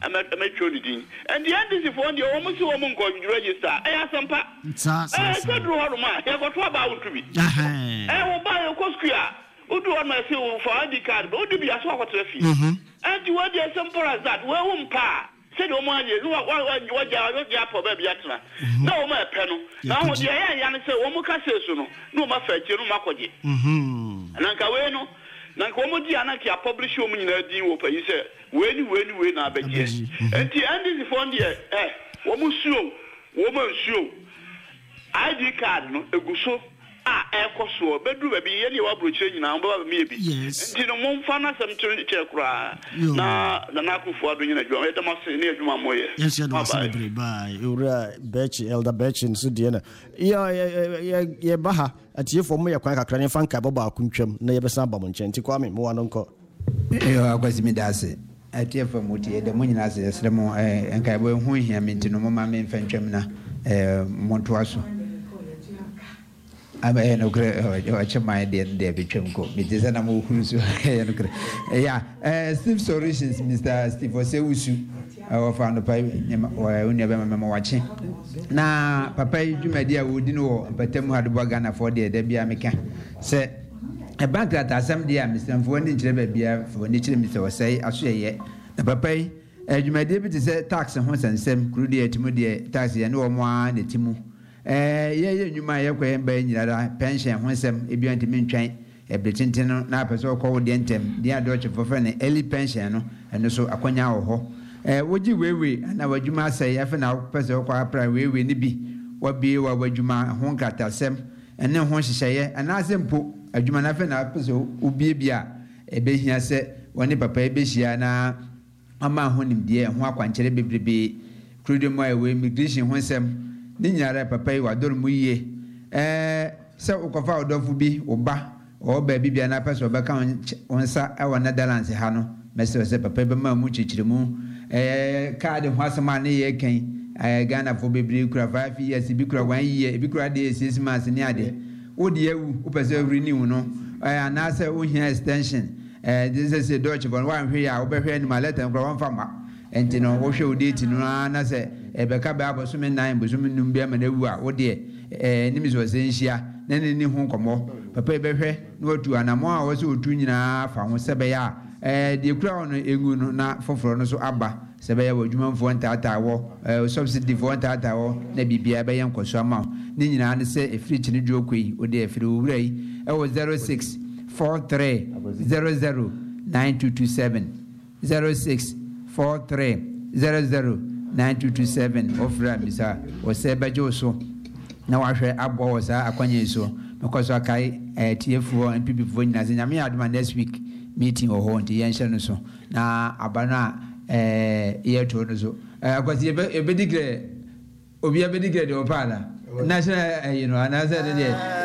I'm a maturity. And the N D C for the almost woman going to register. I have some pa. I said, Roma, I got what about to be. I will buy a Cosquia. Who do on myself for I D card? Who do be a swap to fee? And you want the simple as that. Well, one pa. Said, oh, my, you what what you are for baby atna. No, my panel. Now, the I say, oh, Mucasso, no, my fetch, you know, Macoji. And Ankaweno. Nankomoji anaki a publish you in a deal open. You say, when, when, when, I beg yes. And the end is for the eh, woman show, woman show. I D card, no, a guso, ah, air coso, bedroom, maybe any of which you know, maybe. Yes. And you know, one fan as some check cry. Now, the Naku for doing a job, it must near Juma Moya. Yes, you're not bye. You're Betch, Elder Betch in Sudiana. Yeah, yeah, yeah, Baha. At you for me a quack cranny fan cababa kunchum, never samba monchanti kwame, one uncle. You are quite me that's it. At you for Muti, the money as a slemo and Cabo, who him into no mamma in Fenchemna, Montuaso. I'm a no great my dear David Chemco. It is an amu who's yeah, Steve Solutions, Mister Steve Oseusu. Our found a pipe or never remember watching. Now, Papa, you my dear, would know, but tell me how to bargain for the Debbie Amica. Say, a bank that has some dear Mister Fondy Beer for nature, Mister say, I say yet. The Papa, as you may deputy say, tax and horse and sem, crudia timodia, taxi and no more, the Timu. Eh, yeah, you might have been pension when some, if you want to mean train, a Britain, Napa so called the Entem, the Dutch for friendly early pension, and also a quanya or Eh, would you weary? And I would you must say, if now, President Quapra, we will be what be what would you ma honka tell sem, and then when she say, and as them put a human affair, would be bia a baby here said, when the papa besiana, a man who him dear, and walk on cherry baby, crude my way, migration when some, Nina papa, or don't we eh, so Okava don't be or ba or baby and a person back on one side, our Netherlands, Hano, Mister Papa Muchi Chimu. Eh, card and what's a man here came. I Ghana for baby cra five years, be cra one year, be cra days, six months in Yadi. Oh, dear, who preserve renew, no? I answer, oh, here extension. Eh, this is a Dutch one, one here, I'll be here in my letter and grow on farmer. And you know, what show date in Rana say, a backup of some nine, but some numbium and a wua, oh dear, eh, Nimis was in Shia, then in home come up. Papa Befe, no to an amour was so tuning off, and was Sabaya. Eh, the crown egun na foforo so aba se be ya wadwuma fo ntata wo eh subsidy fo ntata wo na bibia be yan kwaso ama ni nyina ne se efiri chini dwokoi ode efiri owura yi e wo zero six four three zero zero nine two two seven zero six four three zero zero nine two two seven ofra misa o se bejo so na wa hwe abo wo sa akwanye so because akai eh tiefu and people fo nyina se nyame aduma next week meeting or home to Yanshan so na abana eh year to no so eh akwasi e be declare obi e be declare the opala national you know and I said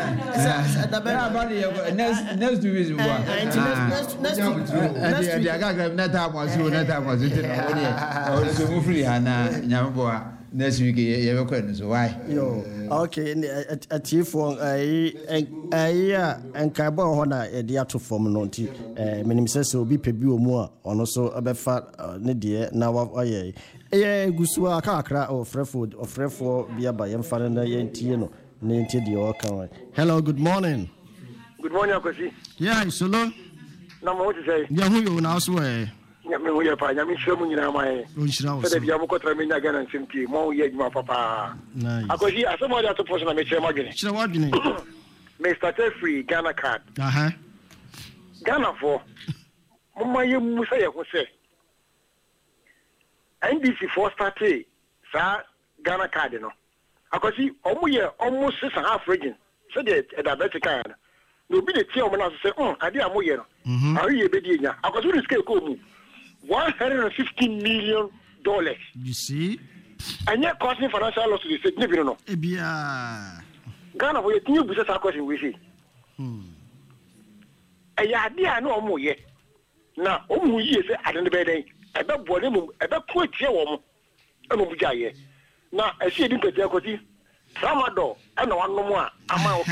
there next next two weeks what next next next the aga na ta mo so na ta mo so te no o so mu free ana nyambo next week you be kwenu so why yo okay at you for eh eh en ka bo ho na e dia to form no nti eh menim se se obi pe bi omu a ono so abefa ne de na wa ye eh gusu aka akra o frefood o frefo bia ba yem fare na ye ntie no ne ntie de o kan. Hello, good morning. Good morning, Akosi. Yeah, solo na mo ti say ya hu yo na so eh nyame ho ye pa nyame hwɛ mu nyina mai o nhyira wo so da bia mo kotra me nya gana nsimti mo ye adwuma papa. Nice. Akosi asemo da to post na me kyerɛ magene kyerɛ wadwene me started free Ghana card. Aha. Ghana for mo ma ye mu say ye ho say N D C for started sa Ghana card no. Akosi omo ye almost six and a half region so the diabetic card no be the tia omo na say um ade amo ye no. Mhm. Are you be dia nya? Akosi risk e ko mu one hundred fifty million dollars. You see? And yet causing financial loss to the state. Never know. Ebia. Ghana for your new business question we see. Hmm. A idea no more yet. Now, oh, ye say I don't know better. I bet Bonum, I bet quit your woman. I don't be now, I see it in the Jacoty. Tramadol, and one no more. I'm out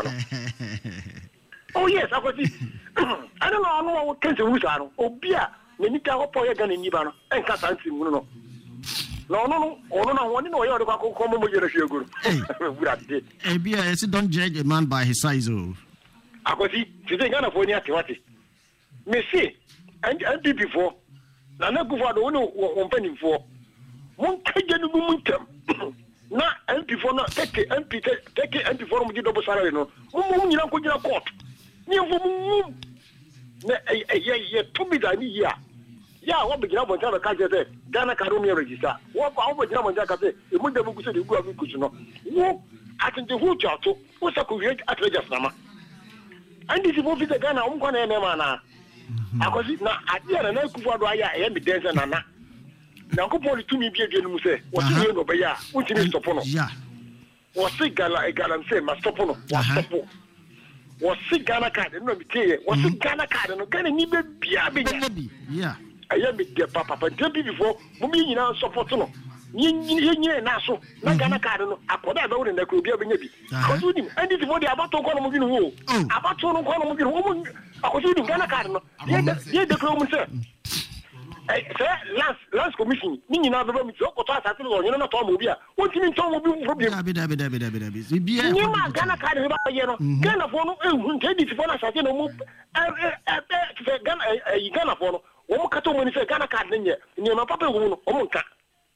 of oh, yes, I got it. I don't know what kinds of Wizard or beer. ne nika hopo ye gana ni ba no enka santi mu no no no no no woni no ye o de kwa ko mo mo je na hweguru burade eh bia yes don't judge a man by his size oh akosi tide gana fo ni ate wate me see and and before na na gufo do woni won pani fo mon kaje no mu ntam na M P for no take M P take M P for mo di double salary no mo mo nyina ko nyina court ni fo mo na eh eh to be da ni ya ya wo be gina bo ta ka je say Ghana ka ro mi register wo ba wo be gina bo ta ka say e mo de bu ku se de gu afi ku no wo atinte hu jato wo sa ko wi at register ma and this for fit Ghana um kwa na ene ma na akosi na ade na na ku do aya e mi dense na na na ko poli tumi bi edwe no mu se wo ti no be ya wo ti ni stop no yeah wo se gala e gala se ma stop no wo stop wo se Ghana card no bi tie wo se Ghana card no Ghana ni be bia be ya yeah aye me de papa papa de bi before mo mi nyina support no ni ni ni na so na Ghana card no akoda be wo na ko bia be nya bi akoso ni and this for the abato ko no mo bi no wo abato no ko no mo bi no wo akoso ni Ghana card no ye ye de ko mo se eh last last commission ni nyina be mi so ko to asate no nyina na to mo bi a won ti mi to mo bi problem dabi dabi dabi dabi dabi bi e ni ma Ghana card ba ye no Ghana fo no ehun te di fo na asate no mo eh eh Ghana eh Ghana fo no wo mo kato mo ni se Ghana card nye ni ma papa wo no o mo nka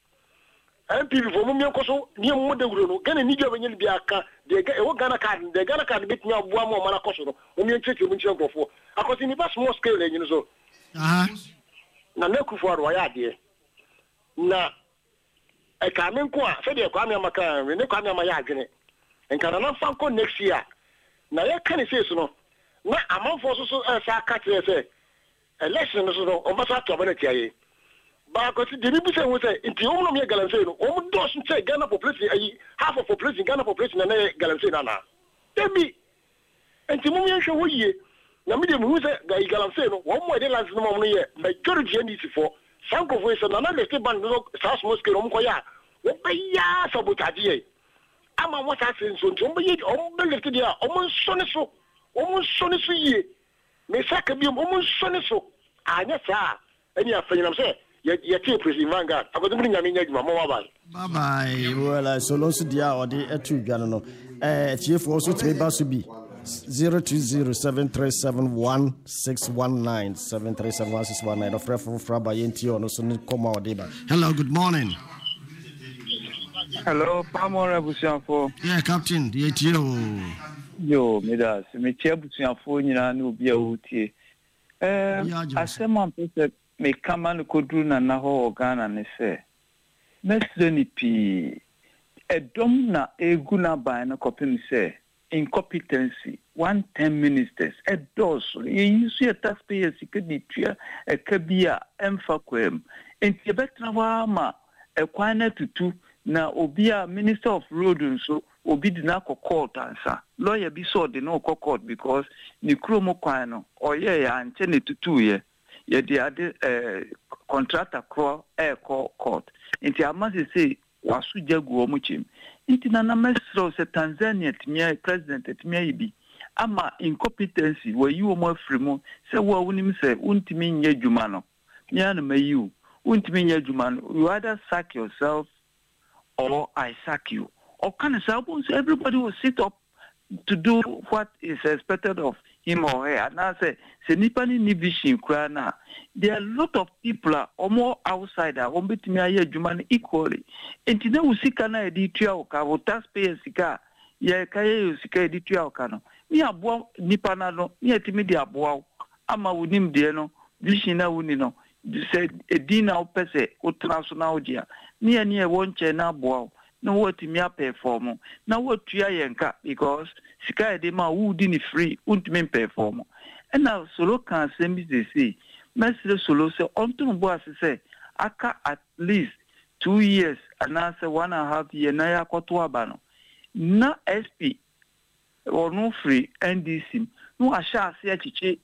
M P fo mo mi ko so ni mo de wuro no Ghana ni jobe nyel bi aka de e wo Ghana card de Ghana card bit nya boa mo mana ko so no mo mi ncheke mo ncheke fo akosi ni ba small scale enyi no so aha na Nekufu aro ya de na e ka me nko a se de kwa me amaka me ne kwa me amaya adwene enka na fa nko next year na ye kan se so no na amanfo so so sa ka kire se election so no o ba sa to ba na tiaye ba ko ti de bi se wo se nti o mo me galanse no o mo do so se Ghana population ayi half of population Ghana population na na galanse na na debi nti mo me hwe wo yie na me de mu se ga igalanse no wo mo de lance no mo no ye majority N D C for sanko voice na na le ban no sa small scale mo ko ya wo be ya sabotage ye ama wo sa se nso nti wo be ye o be le dia o mo so ne so o mo so ne so ye me sa ka bi o mo so ne so anya sa eni afanya na se ye ye tie president Vanguard akodo mu nyame nya djuma mo wa bye bye bye well so lo so dia odi etu dwa no eh tie fo so timi ba so bi zero two zero seven three seven one six one nine seven three seven one six one nine of reference from Bayenti on so ni koma odeba. Hello, good morning. Hello, Pamora Busianfo. Yeah, Captain, the A T O. Yo, Midas, me chia Busianfo nyina na obi a wotie. Eh, asema mpese me kama no kodru na na ho Ghana ne se. Mesre ni pi edom na egu na ban na kopim se incompetency one ten ministers a dos you see a taxpayers could be tria a kabia emfa kwem enti betra wa ma e kwana tutu na obia minister of road so obi di na court answer lawyer bi so de no court because ni kromo kwan no oye ya anche ne tutu ye ye di ade eh contractor cro e court enti amase say wasu jagu omuchim inti na na mesro se Tanzania timia president timia ibi ama incompetency we you mo afrimu se wo wonim se untimi nya djuma no nya na mayu untimi nya djuma no you either sack yourself or I sack you or can say everybody will sit up to do what is expected of him or her and I say se nipa ni vision kra na there are a lot of people are more outside are on betimi aye djuma equally enti na usika na edi tua oka wo taxpayers sika ye kaye usika edi tua oka no ni abo nipa na no ni etimi di abo ama wonim de no vision na woni no se edi na opese otraso na odia ni ani e wonche na abo na wotimi a perform na wotua yenka because sika edi ma wudi ni free untimi perform and now solo can semi they say mesre solo say onto bo asese aka at least two years and I say one and a half year na ya koto abano na S P or no free N D C no asha se achiche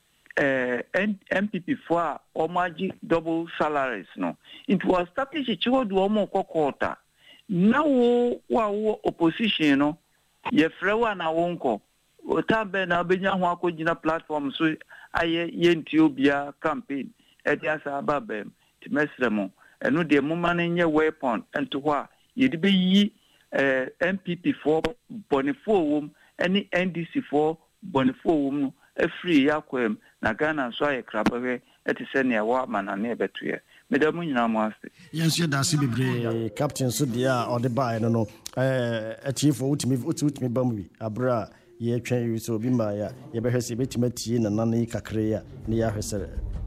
eh M P P for omaji double salaries no it was established chiwo do omo kokota na wo wa wo opposition no ye frewa na wonko otambe na benya ho akogina platform so aye yenti obia campaign Ediasa Babem, Timesremo, and no dear Muman weapon, and to what you'd be ye M P P for Boniform, any N D C for Boniform, a free Yaquem, Nagana, so I crab away at the senior woman and neighbor to you. Madame Master. Yes, you that's be Captain Sudia or the buy, no, a chief out me, out me, Bumby, Abra, ye train you so be my, ye better see bit me in a nanny cacrea near her.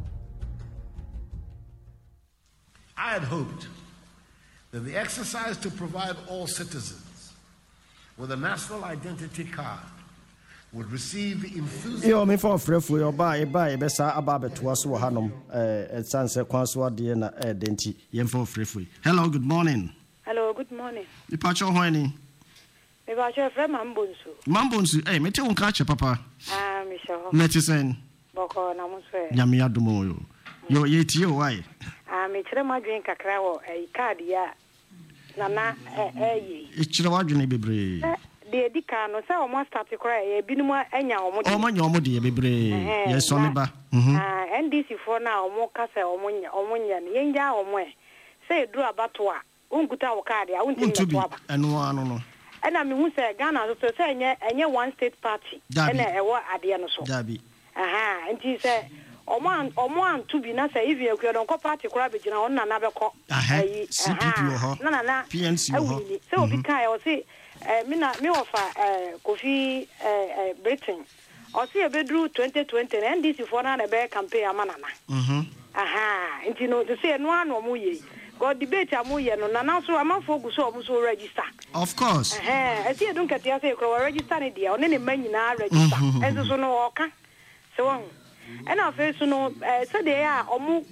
I had hoped that the exercise to provide all citizens with a national identity card would receive the enthusiasm. You me for free for your buy, buy, Bessa Ababa to us, Hanum, at Sansa Quanswa Diana, Denti, Yen for free for. Hello, good morning. Hello, good morning. Departure Honey. Departure from Mambunsu. Mambunsu, eh, Mete won't catch Papa. Ah, Michel. Netisen. Boko Namuswe. Yamia Dumoyo. Yo, yet you, why? Ah, Michel, drink a crow, a card, ya. Nana, eh, it's your wagon, baby. The Dicano, so almost start to cry, a binuma, and your mother. Oh, my, your mother, baby. Yes, only ba. Ah, and this is for now, more castle, or monia, or monia, yanga, or more. Say, draw a batua, unguta or cardia, I won't to be, and one. And I mean, who say Ghana, so say, and your one state party, and a war at the end of so. Dabby. Aha, and he said, or one, or one to be not say, if you don't go party, crab it, you know, another call. Aha, no, no, no, P N C. So, because I say, Mina, me offer Kofi Britain. Or see a bedroom twenty twenty, and this is for an bear campaign, a manana. Aha, and you know, to say one or muye. God debate a muye, no, and so I'm not focused on so register. Of course. I see, I don't get the say, register it there, on any man in our register. And so no walker. So on. And our face, no, so they are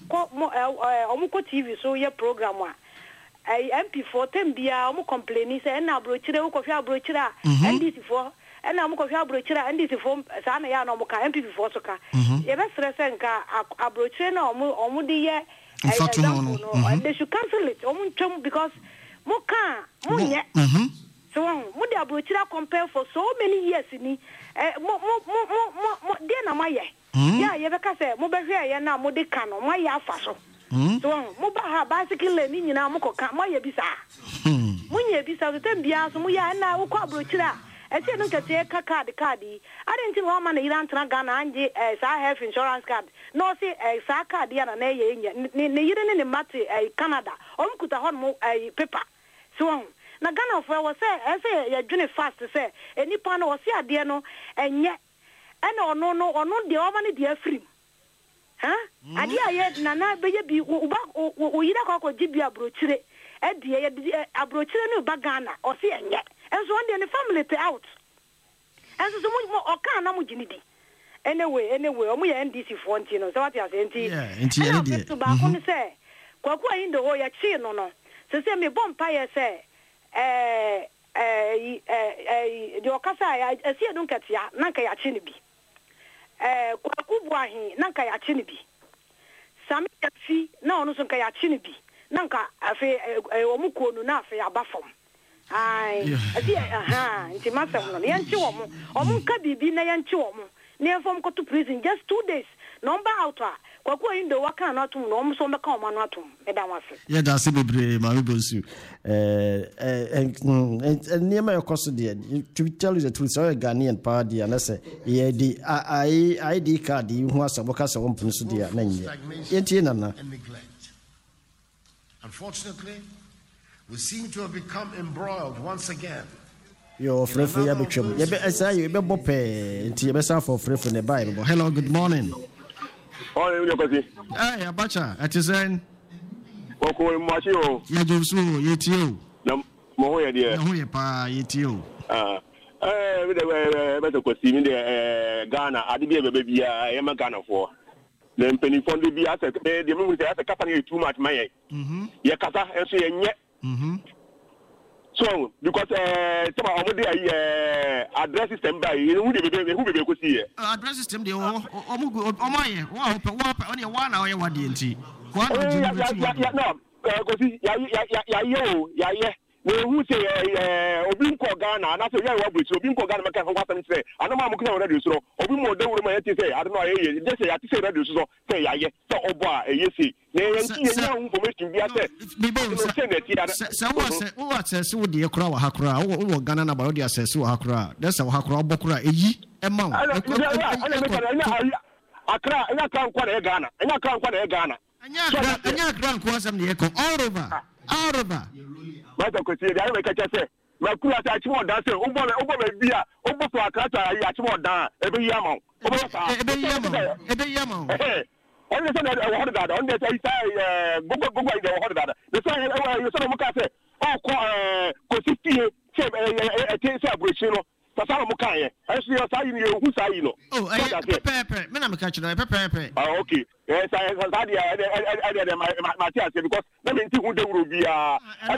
Omuko T V, so your program one. I M P for ten bia omo complaining say na brochire wo kofia brochire and this for and na omo kofia brochire and this for sa na ya na omo ka M P for so ka ye be stress nka abrochire na omo omo de ye example they should cancel it omo twem because mo ka mo nye so mo de abrochire compare for so many years ni mo mo mo mo mo de na maye ya ye be ka say mo be hwe ye na mo de ka no mo ya afa so so mo ba ha bicycle ni nyina mo ko ka mo ye bisa mo nye bisa so tem bia so mo ya na wo kwa brochira e se no kete ka card card I didn't know man Iran tra Ghana anje sa health insurance card no say sa card ya na ye ni ni yire ni mate Canada o mkuta hon mo paper so na Ghana for we say e say ya dwene fast say enipa no wo se ade no enye ena ono no ono de o ma ne de afrim. Huh? Adi aye nana beye bi uba uyira kwa kwa jibi abrochire e die abrochire no ba Ghana o se enye enso on the family pay out enso so mo oka na mo ginidi anyway anyway o mo ye N D C for ntino so what you say nti yeah nti ye die to ba ko ni say kwa kwa indo ho ya chi no no se se me bompa ye say eh eh eh di okasa ya esi edun katia na ka ya chi ni bi eh kwakubu ahin nanka ya chi ni bi sami fi na onu so nka ya chi ni bi nanka afi omuko nu na afi abafom ai ati aha nti masam no yanchi wo mo omunka bibi na yanchi wo mo na fom ko to prison just two days number out kwaku indo waka na atum no omo so meka omo no atum meda wafe ye da se bebre ma we bonsu eh eh niema yakoso de to tell you the truth so Ghanaian power dia na say ye di I I D card hu asabo ka se won punu so dia na nye yentie na na. Unfortunately, we seem to have become embroiled once again. Yo frefo ya betwem ye be esa ye be bope nti ye be sa for frefo ne Bible. Hello, good morning. Oh, you kwasi. Eh, abacha, atizen. Oko mwachi o. Ya jumsu yetio. Na mo ho ye de. Na ho ye pa yetio. Ah. Eh, we de be to kwasi mi de eh Ghana, ade bi e be bia e ma Ghana for. Na mpeni fond bi ase de de mu se ase kapani too much man ye. Mhm. Ye kasa enso ye nye. Mhm. So because uh some of the uh address system by who dey be who be go see here address system dey o omo omo ye wa hope wa hope oni wa na o ye wa dey nti kwa na ya ya no go see ya ya ya ya yo ya ye we who say eh obi nko Ghana na say we wa bridge obi nko Ghana make kwa sam say anoma mo kina radio so obi mo de wuro mo yete say I don't know eh just say yate say radio so say ya ye say obo a eh say na yen ti yen ya information bi ase bibo say wo say wo access wo de kura wa hakura wo Ghana na ba wo de access wo hakura that's wo hakura obo kura eyi e ma wo akra anya kan kwa na Ghana anya kan kwa na Ghana anya akra anya akra ko asem ne ko all over all over but ko see dey make say ma kula ta chi mo dan say obo obo be bia obo so akra ta ya chi mo dan e be yama obo sa e be yama e be yama eh on the say na wo da on the say eh gogo gogo ide wo da the say you say mo ka say o ko eh ko si tie say eh eh say abrochi no Tasara Mukaye. I see your side in you who say no. Oh, I pepe, me na me catch no pepe. Ah, okay. Yes, I had the Matthias because let me think who they will be. Ah, I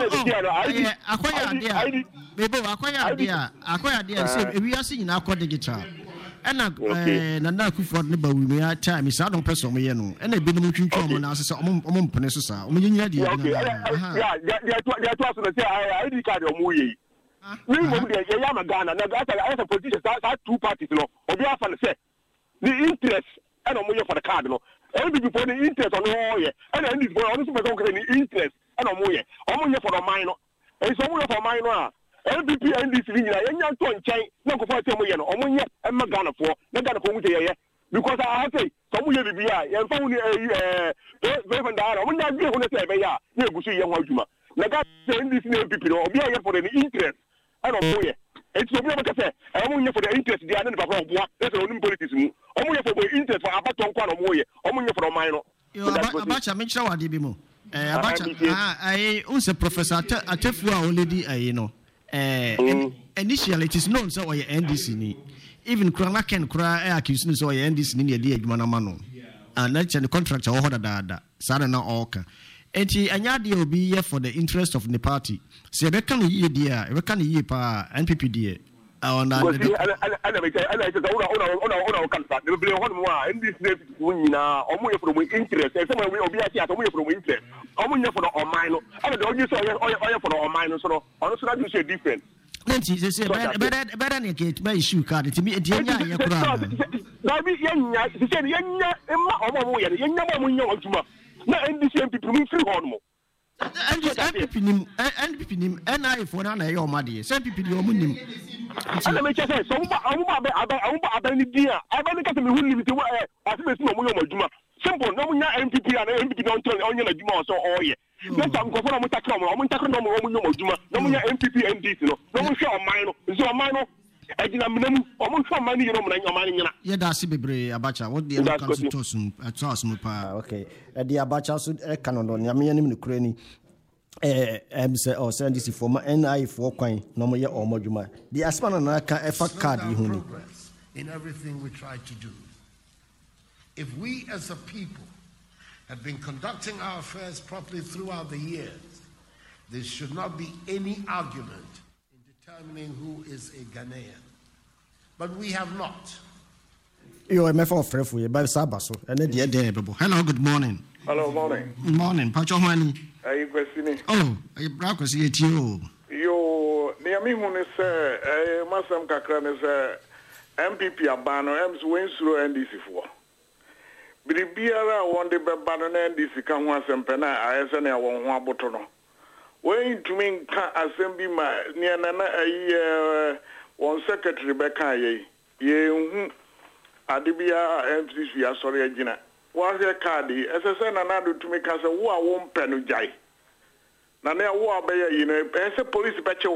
acquire idea. Maybe acquire idea. Acquire idea. Say we are seeing our digital. Ɛna eh Nana Akufo ne ba wi me a time isa don person me ye no ɛna ebi no twintwa mo na asesa omo omo mpene so sa omo nyanya de ya ya ya to ya to so say I D card omo ye we mo de ya ma Ghana na as a as a politician that two parties no obi afa ne say the interest ɛna omo ye for the card no and before the interest on all ye ɛna end before on so person the interest ɛna omo ye omo ye for the mine no e so omo ye for mine no a N P P N D C ni ya nya to nchen na ko fa te mo ye no omo nye e ma Ghana fo na Ghana fo mu te ye because I say so mo ye bibia ye fa hu ni eh very very da omo nya gbe hu ne se be ya na egusu ye ho adwuma na Ghana N D C na N P P no obi ye for the interest and omo ye it's obi o ka say omo nye for the interest dia na papa oboa e say onim politics mu omo ye for the interest for abaton kwa no omo ye omo nye for mine no yo abacha me kira wade bi mu eh abacha ah ai unse professor Atefu a already ai no Uh, mm. Initially, it is known so or N D C ni. Even Krana Ken Kra accused so or N D C ni the Manamano. And that's the contract or da Sarana Orca. And he anyadi will be here for the interest of the party. Say, reckon a year, dear, reckon a year pa N P P dear. I never say, I never say, I never say, there will be one more in this day now, or more from interest, and someone will be at away from interest. Only for the mine. I don't use oil for the mine, so honestly, I do say different. Nancy, they say, better better negate my issue card to me at the end. Now, be young, she said, young, Emma, or young, young, young, no, N D C people move through Hormo. And people, and people, and I for an eye or muddy. Some people, your money. And let me just say, so I'm about any dear. I don't get to me who live to where I think it's no more. Simple, no one M P P and M P P don't turn on your Juma so all year. Yes, I'm going to take on one tackle no more Juma, no more M P P and D, no one show minor, so minor. I did not minimum almost some money, you know, money. Yeah, that's Bibre Abacha. What the other constitution at Trasmupa? Okay, the Abacha should canon on Yamian Ukraine. Eh, em say or send this for N I for coin, no more or more Juma. The Aspan can effort card in everything we try to do. If we as a people had been conducting our affairs properly throughout the years, there should not be any argument in determining who is a Ghanaian. But we have not. You are my friend for you by Sabaso, and then the day. Hello, good morning. Hello, morning. Good morning, Pacho Honey. Are you questioning? Oh, I broke a C H U. You, near me, when it's a Masam Kakran is a M P P Abano, M's Wayne through N D C four. Bibiara wonde be banana N D C kan ho asempena ayese na won ho aboto no when to me kan assembly ma ne na na ayi won secretary be kan ye ye hu adibia M C C asori agina wa hwe card esese na na do to me kan se wo a wo mpe no jai na na wo abeya yi no ese police be chew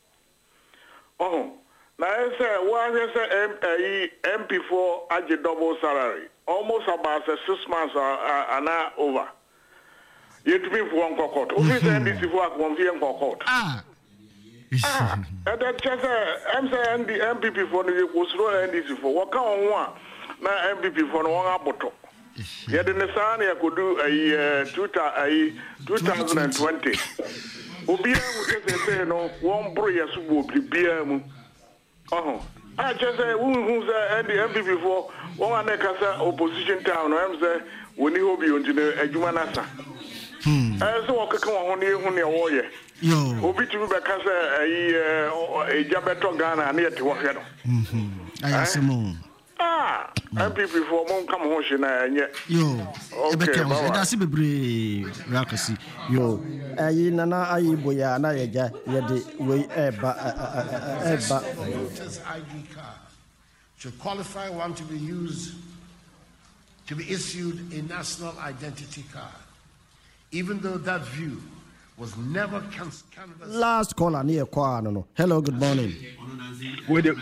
oh na ese wo hwe se M P four age double salary almost about uh, six months are uh, uh, over. You to be for one court. Who is N D C for one V M court? Ah, ah. And that just uh, I'm saying the M P P for the was roll N D C for what can one now M P P for one aboto. Yet in the sun, I could do a two thousand and twenty. Obia would say no one prayer will be beer. Oh. I just say who's the M P P for one and opposition town. I'm saying when you be on the Jumanasa. ɛɛ sɛ wɔkeka wɔn ho ne ehu ne ɛwɔ yɛ. Yo. Obi tumi bɛka sɛ ɛyi ɛgya bɛtɔ Ghana ne yɛte hɔ hwɛ no. Ayasemo. Ah, M P P for mo nka mo ho hye na ɛnyɛ. Yo. Okay, baba. Ɛda se bebree rakasi. Yo. Ayi nana ayi boya na yɛgya yɛde we ɛba ɛba. Voter's I D card should qualify one to be used to be issued a national identity card, even though that view was never canvassed. Last caller near Kwa no. Hello, good morning. With the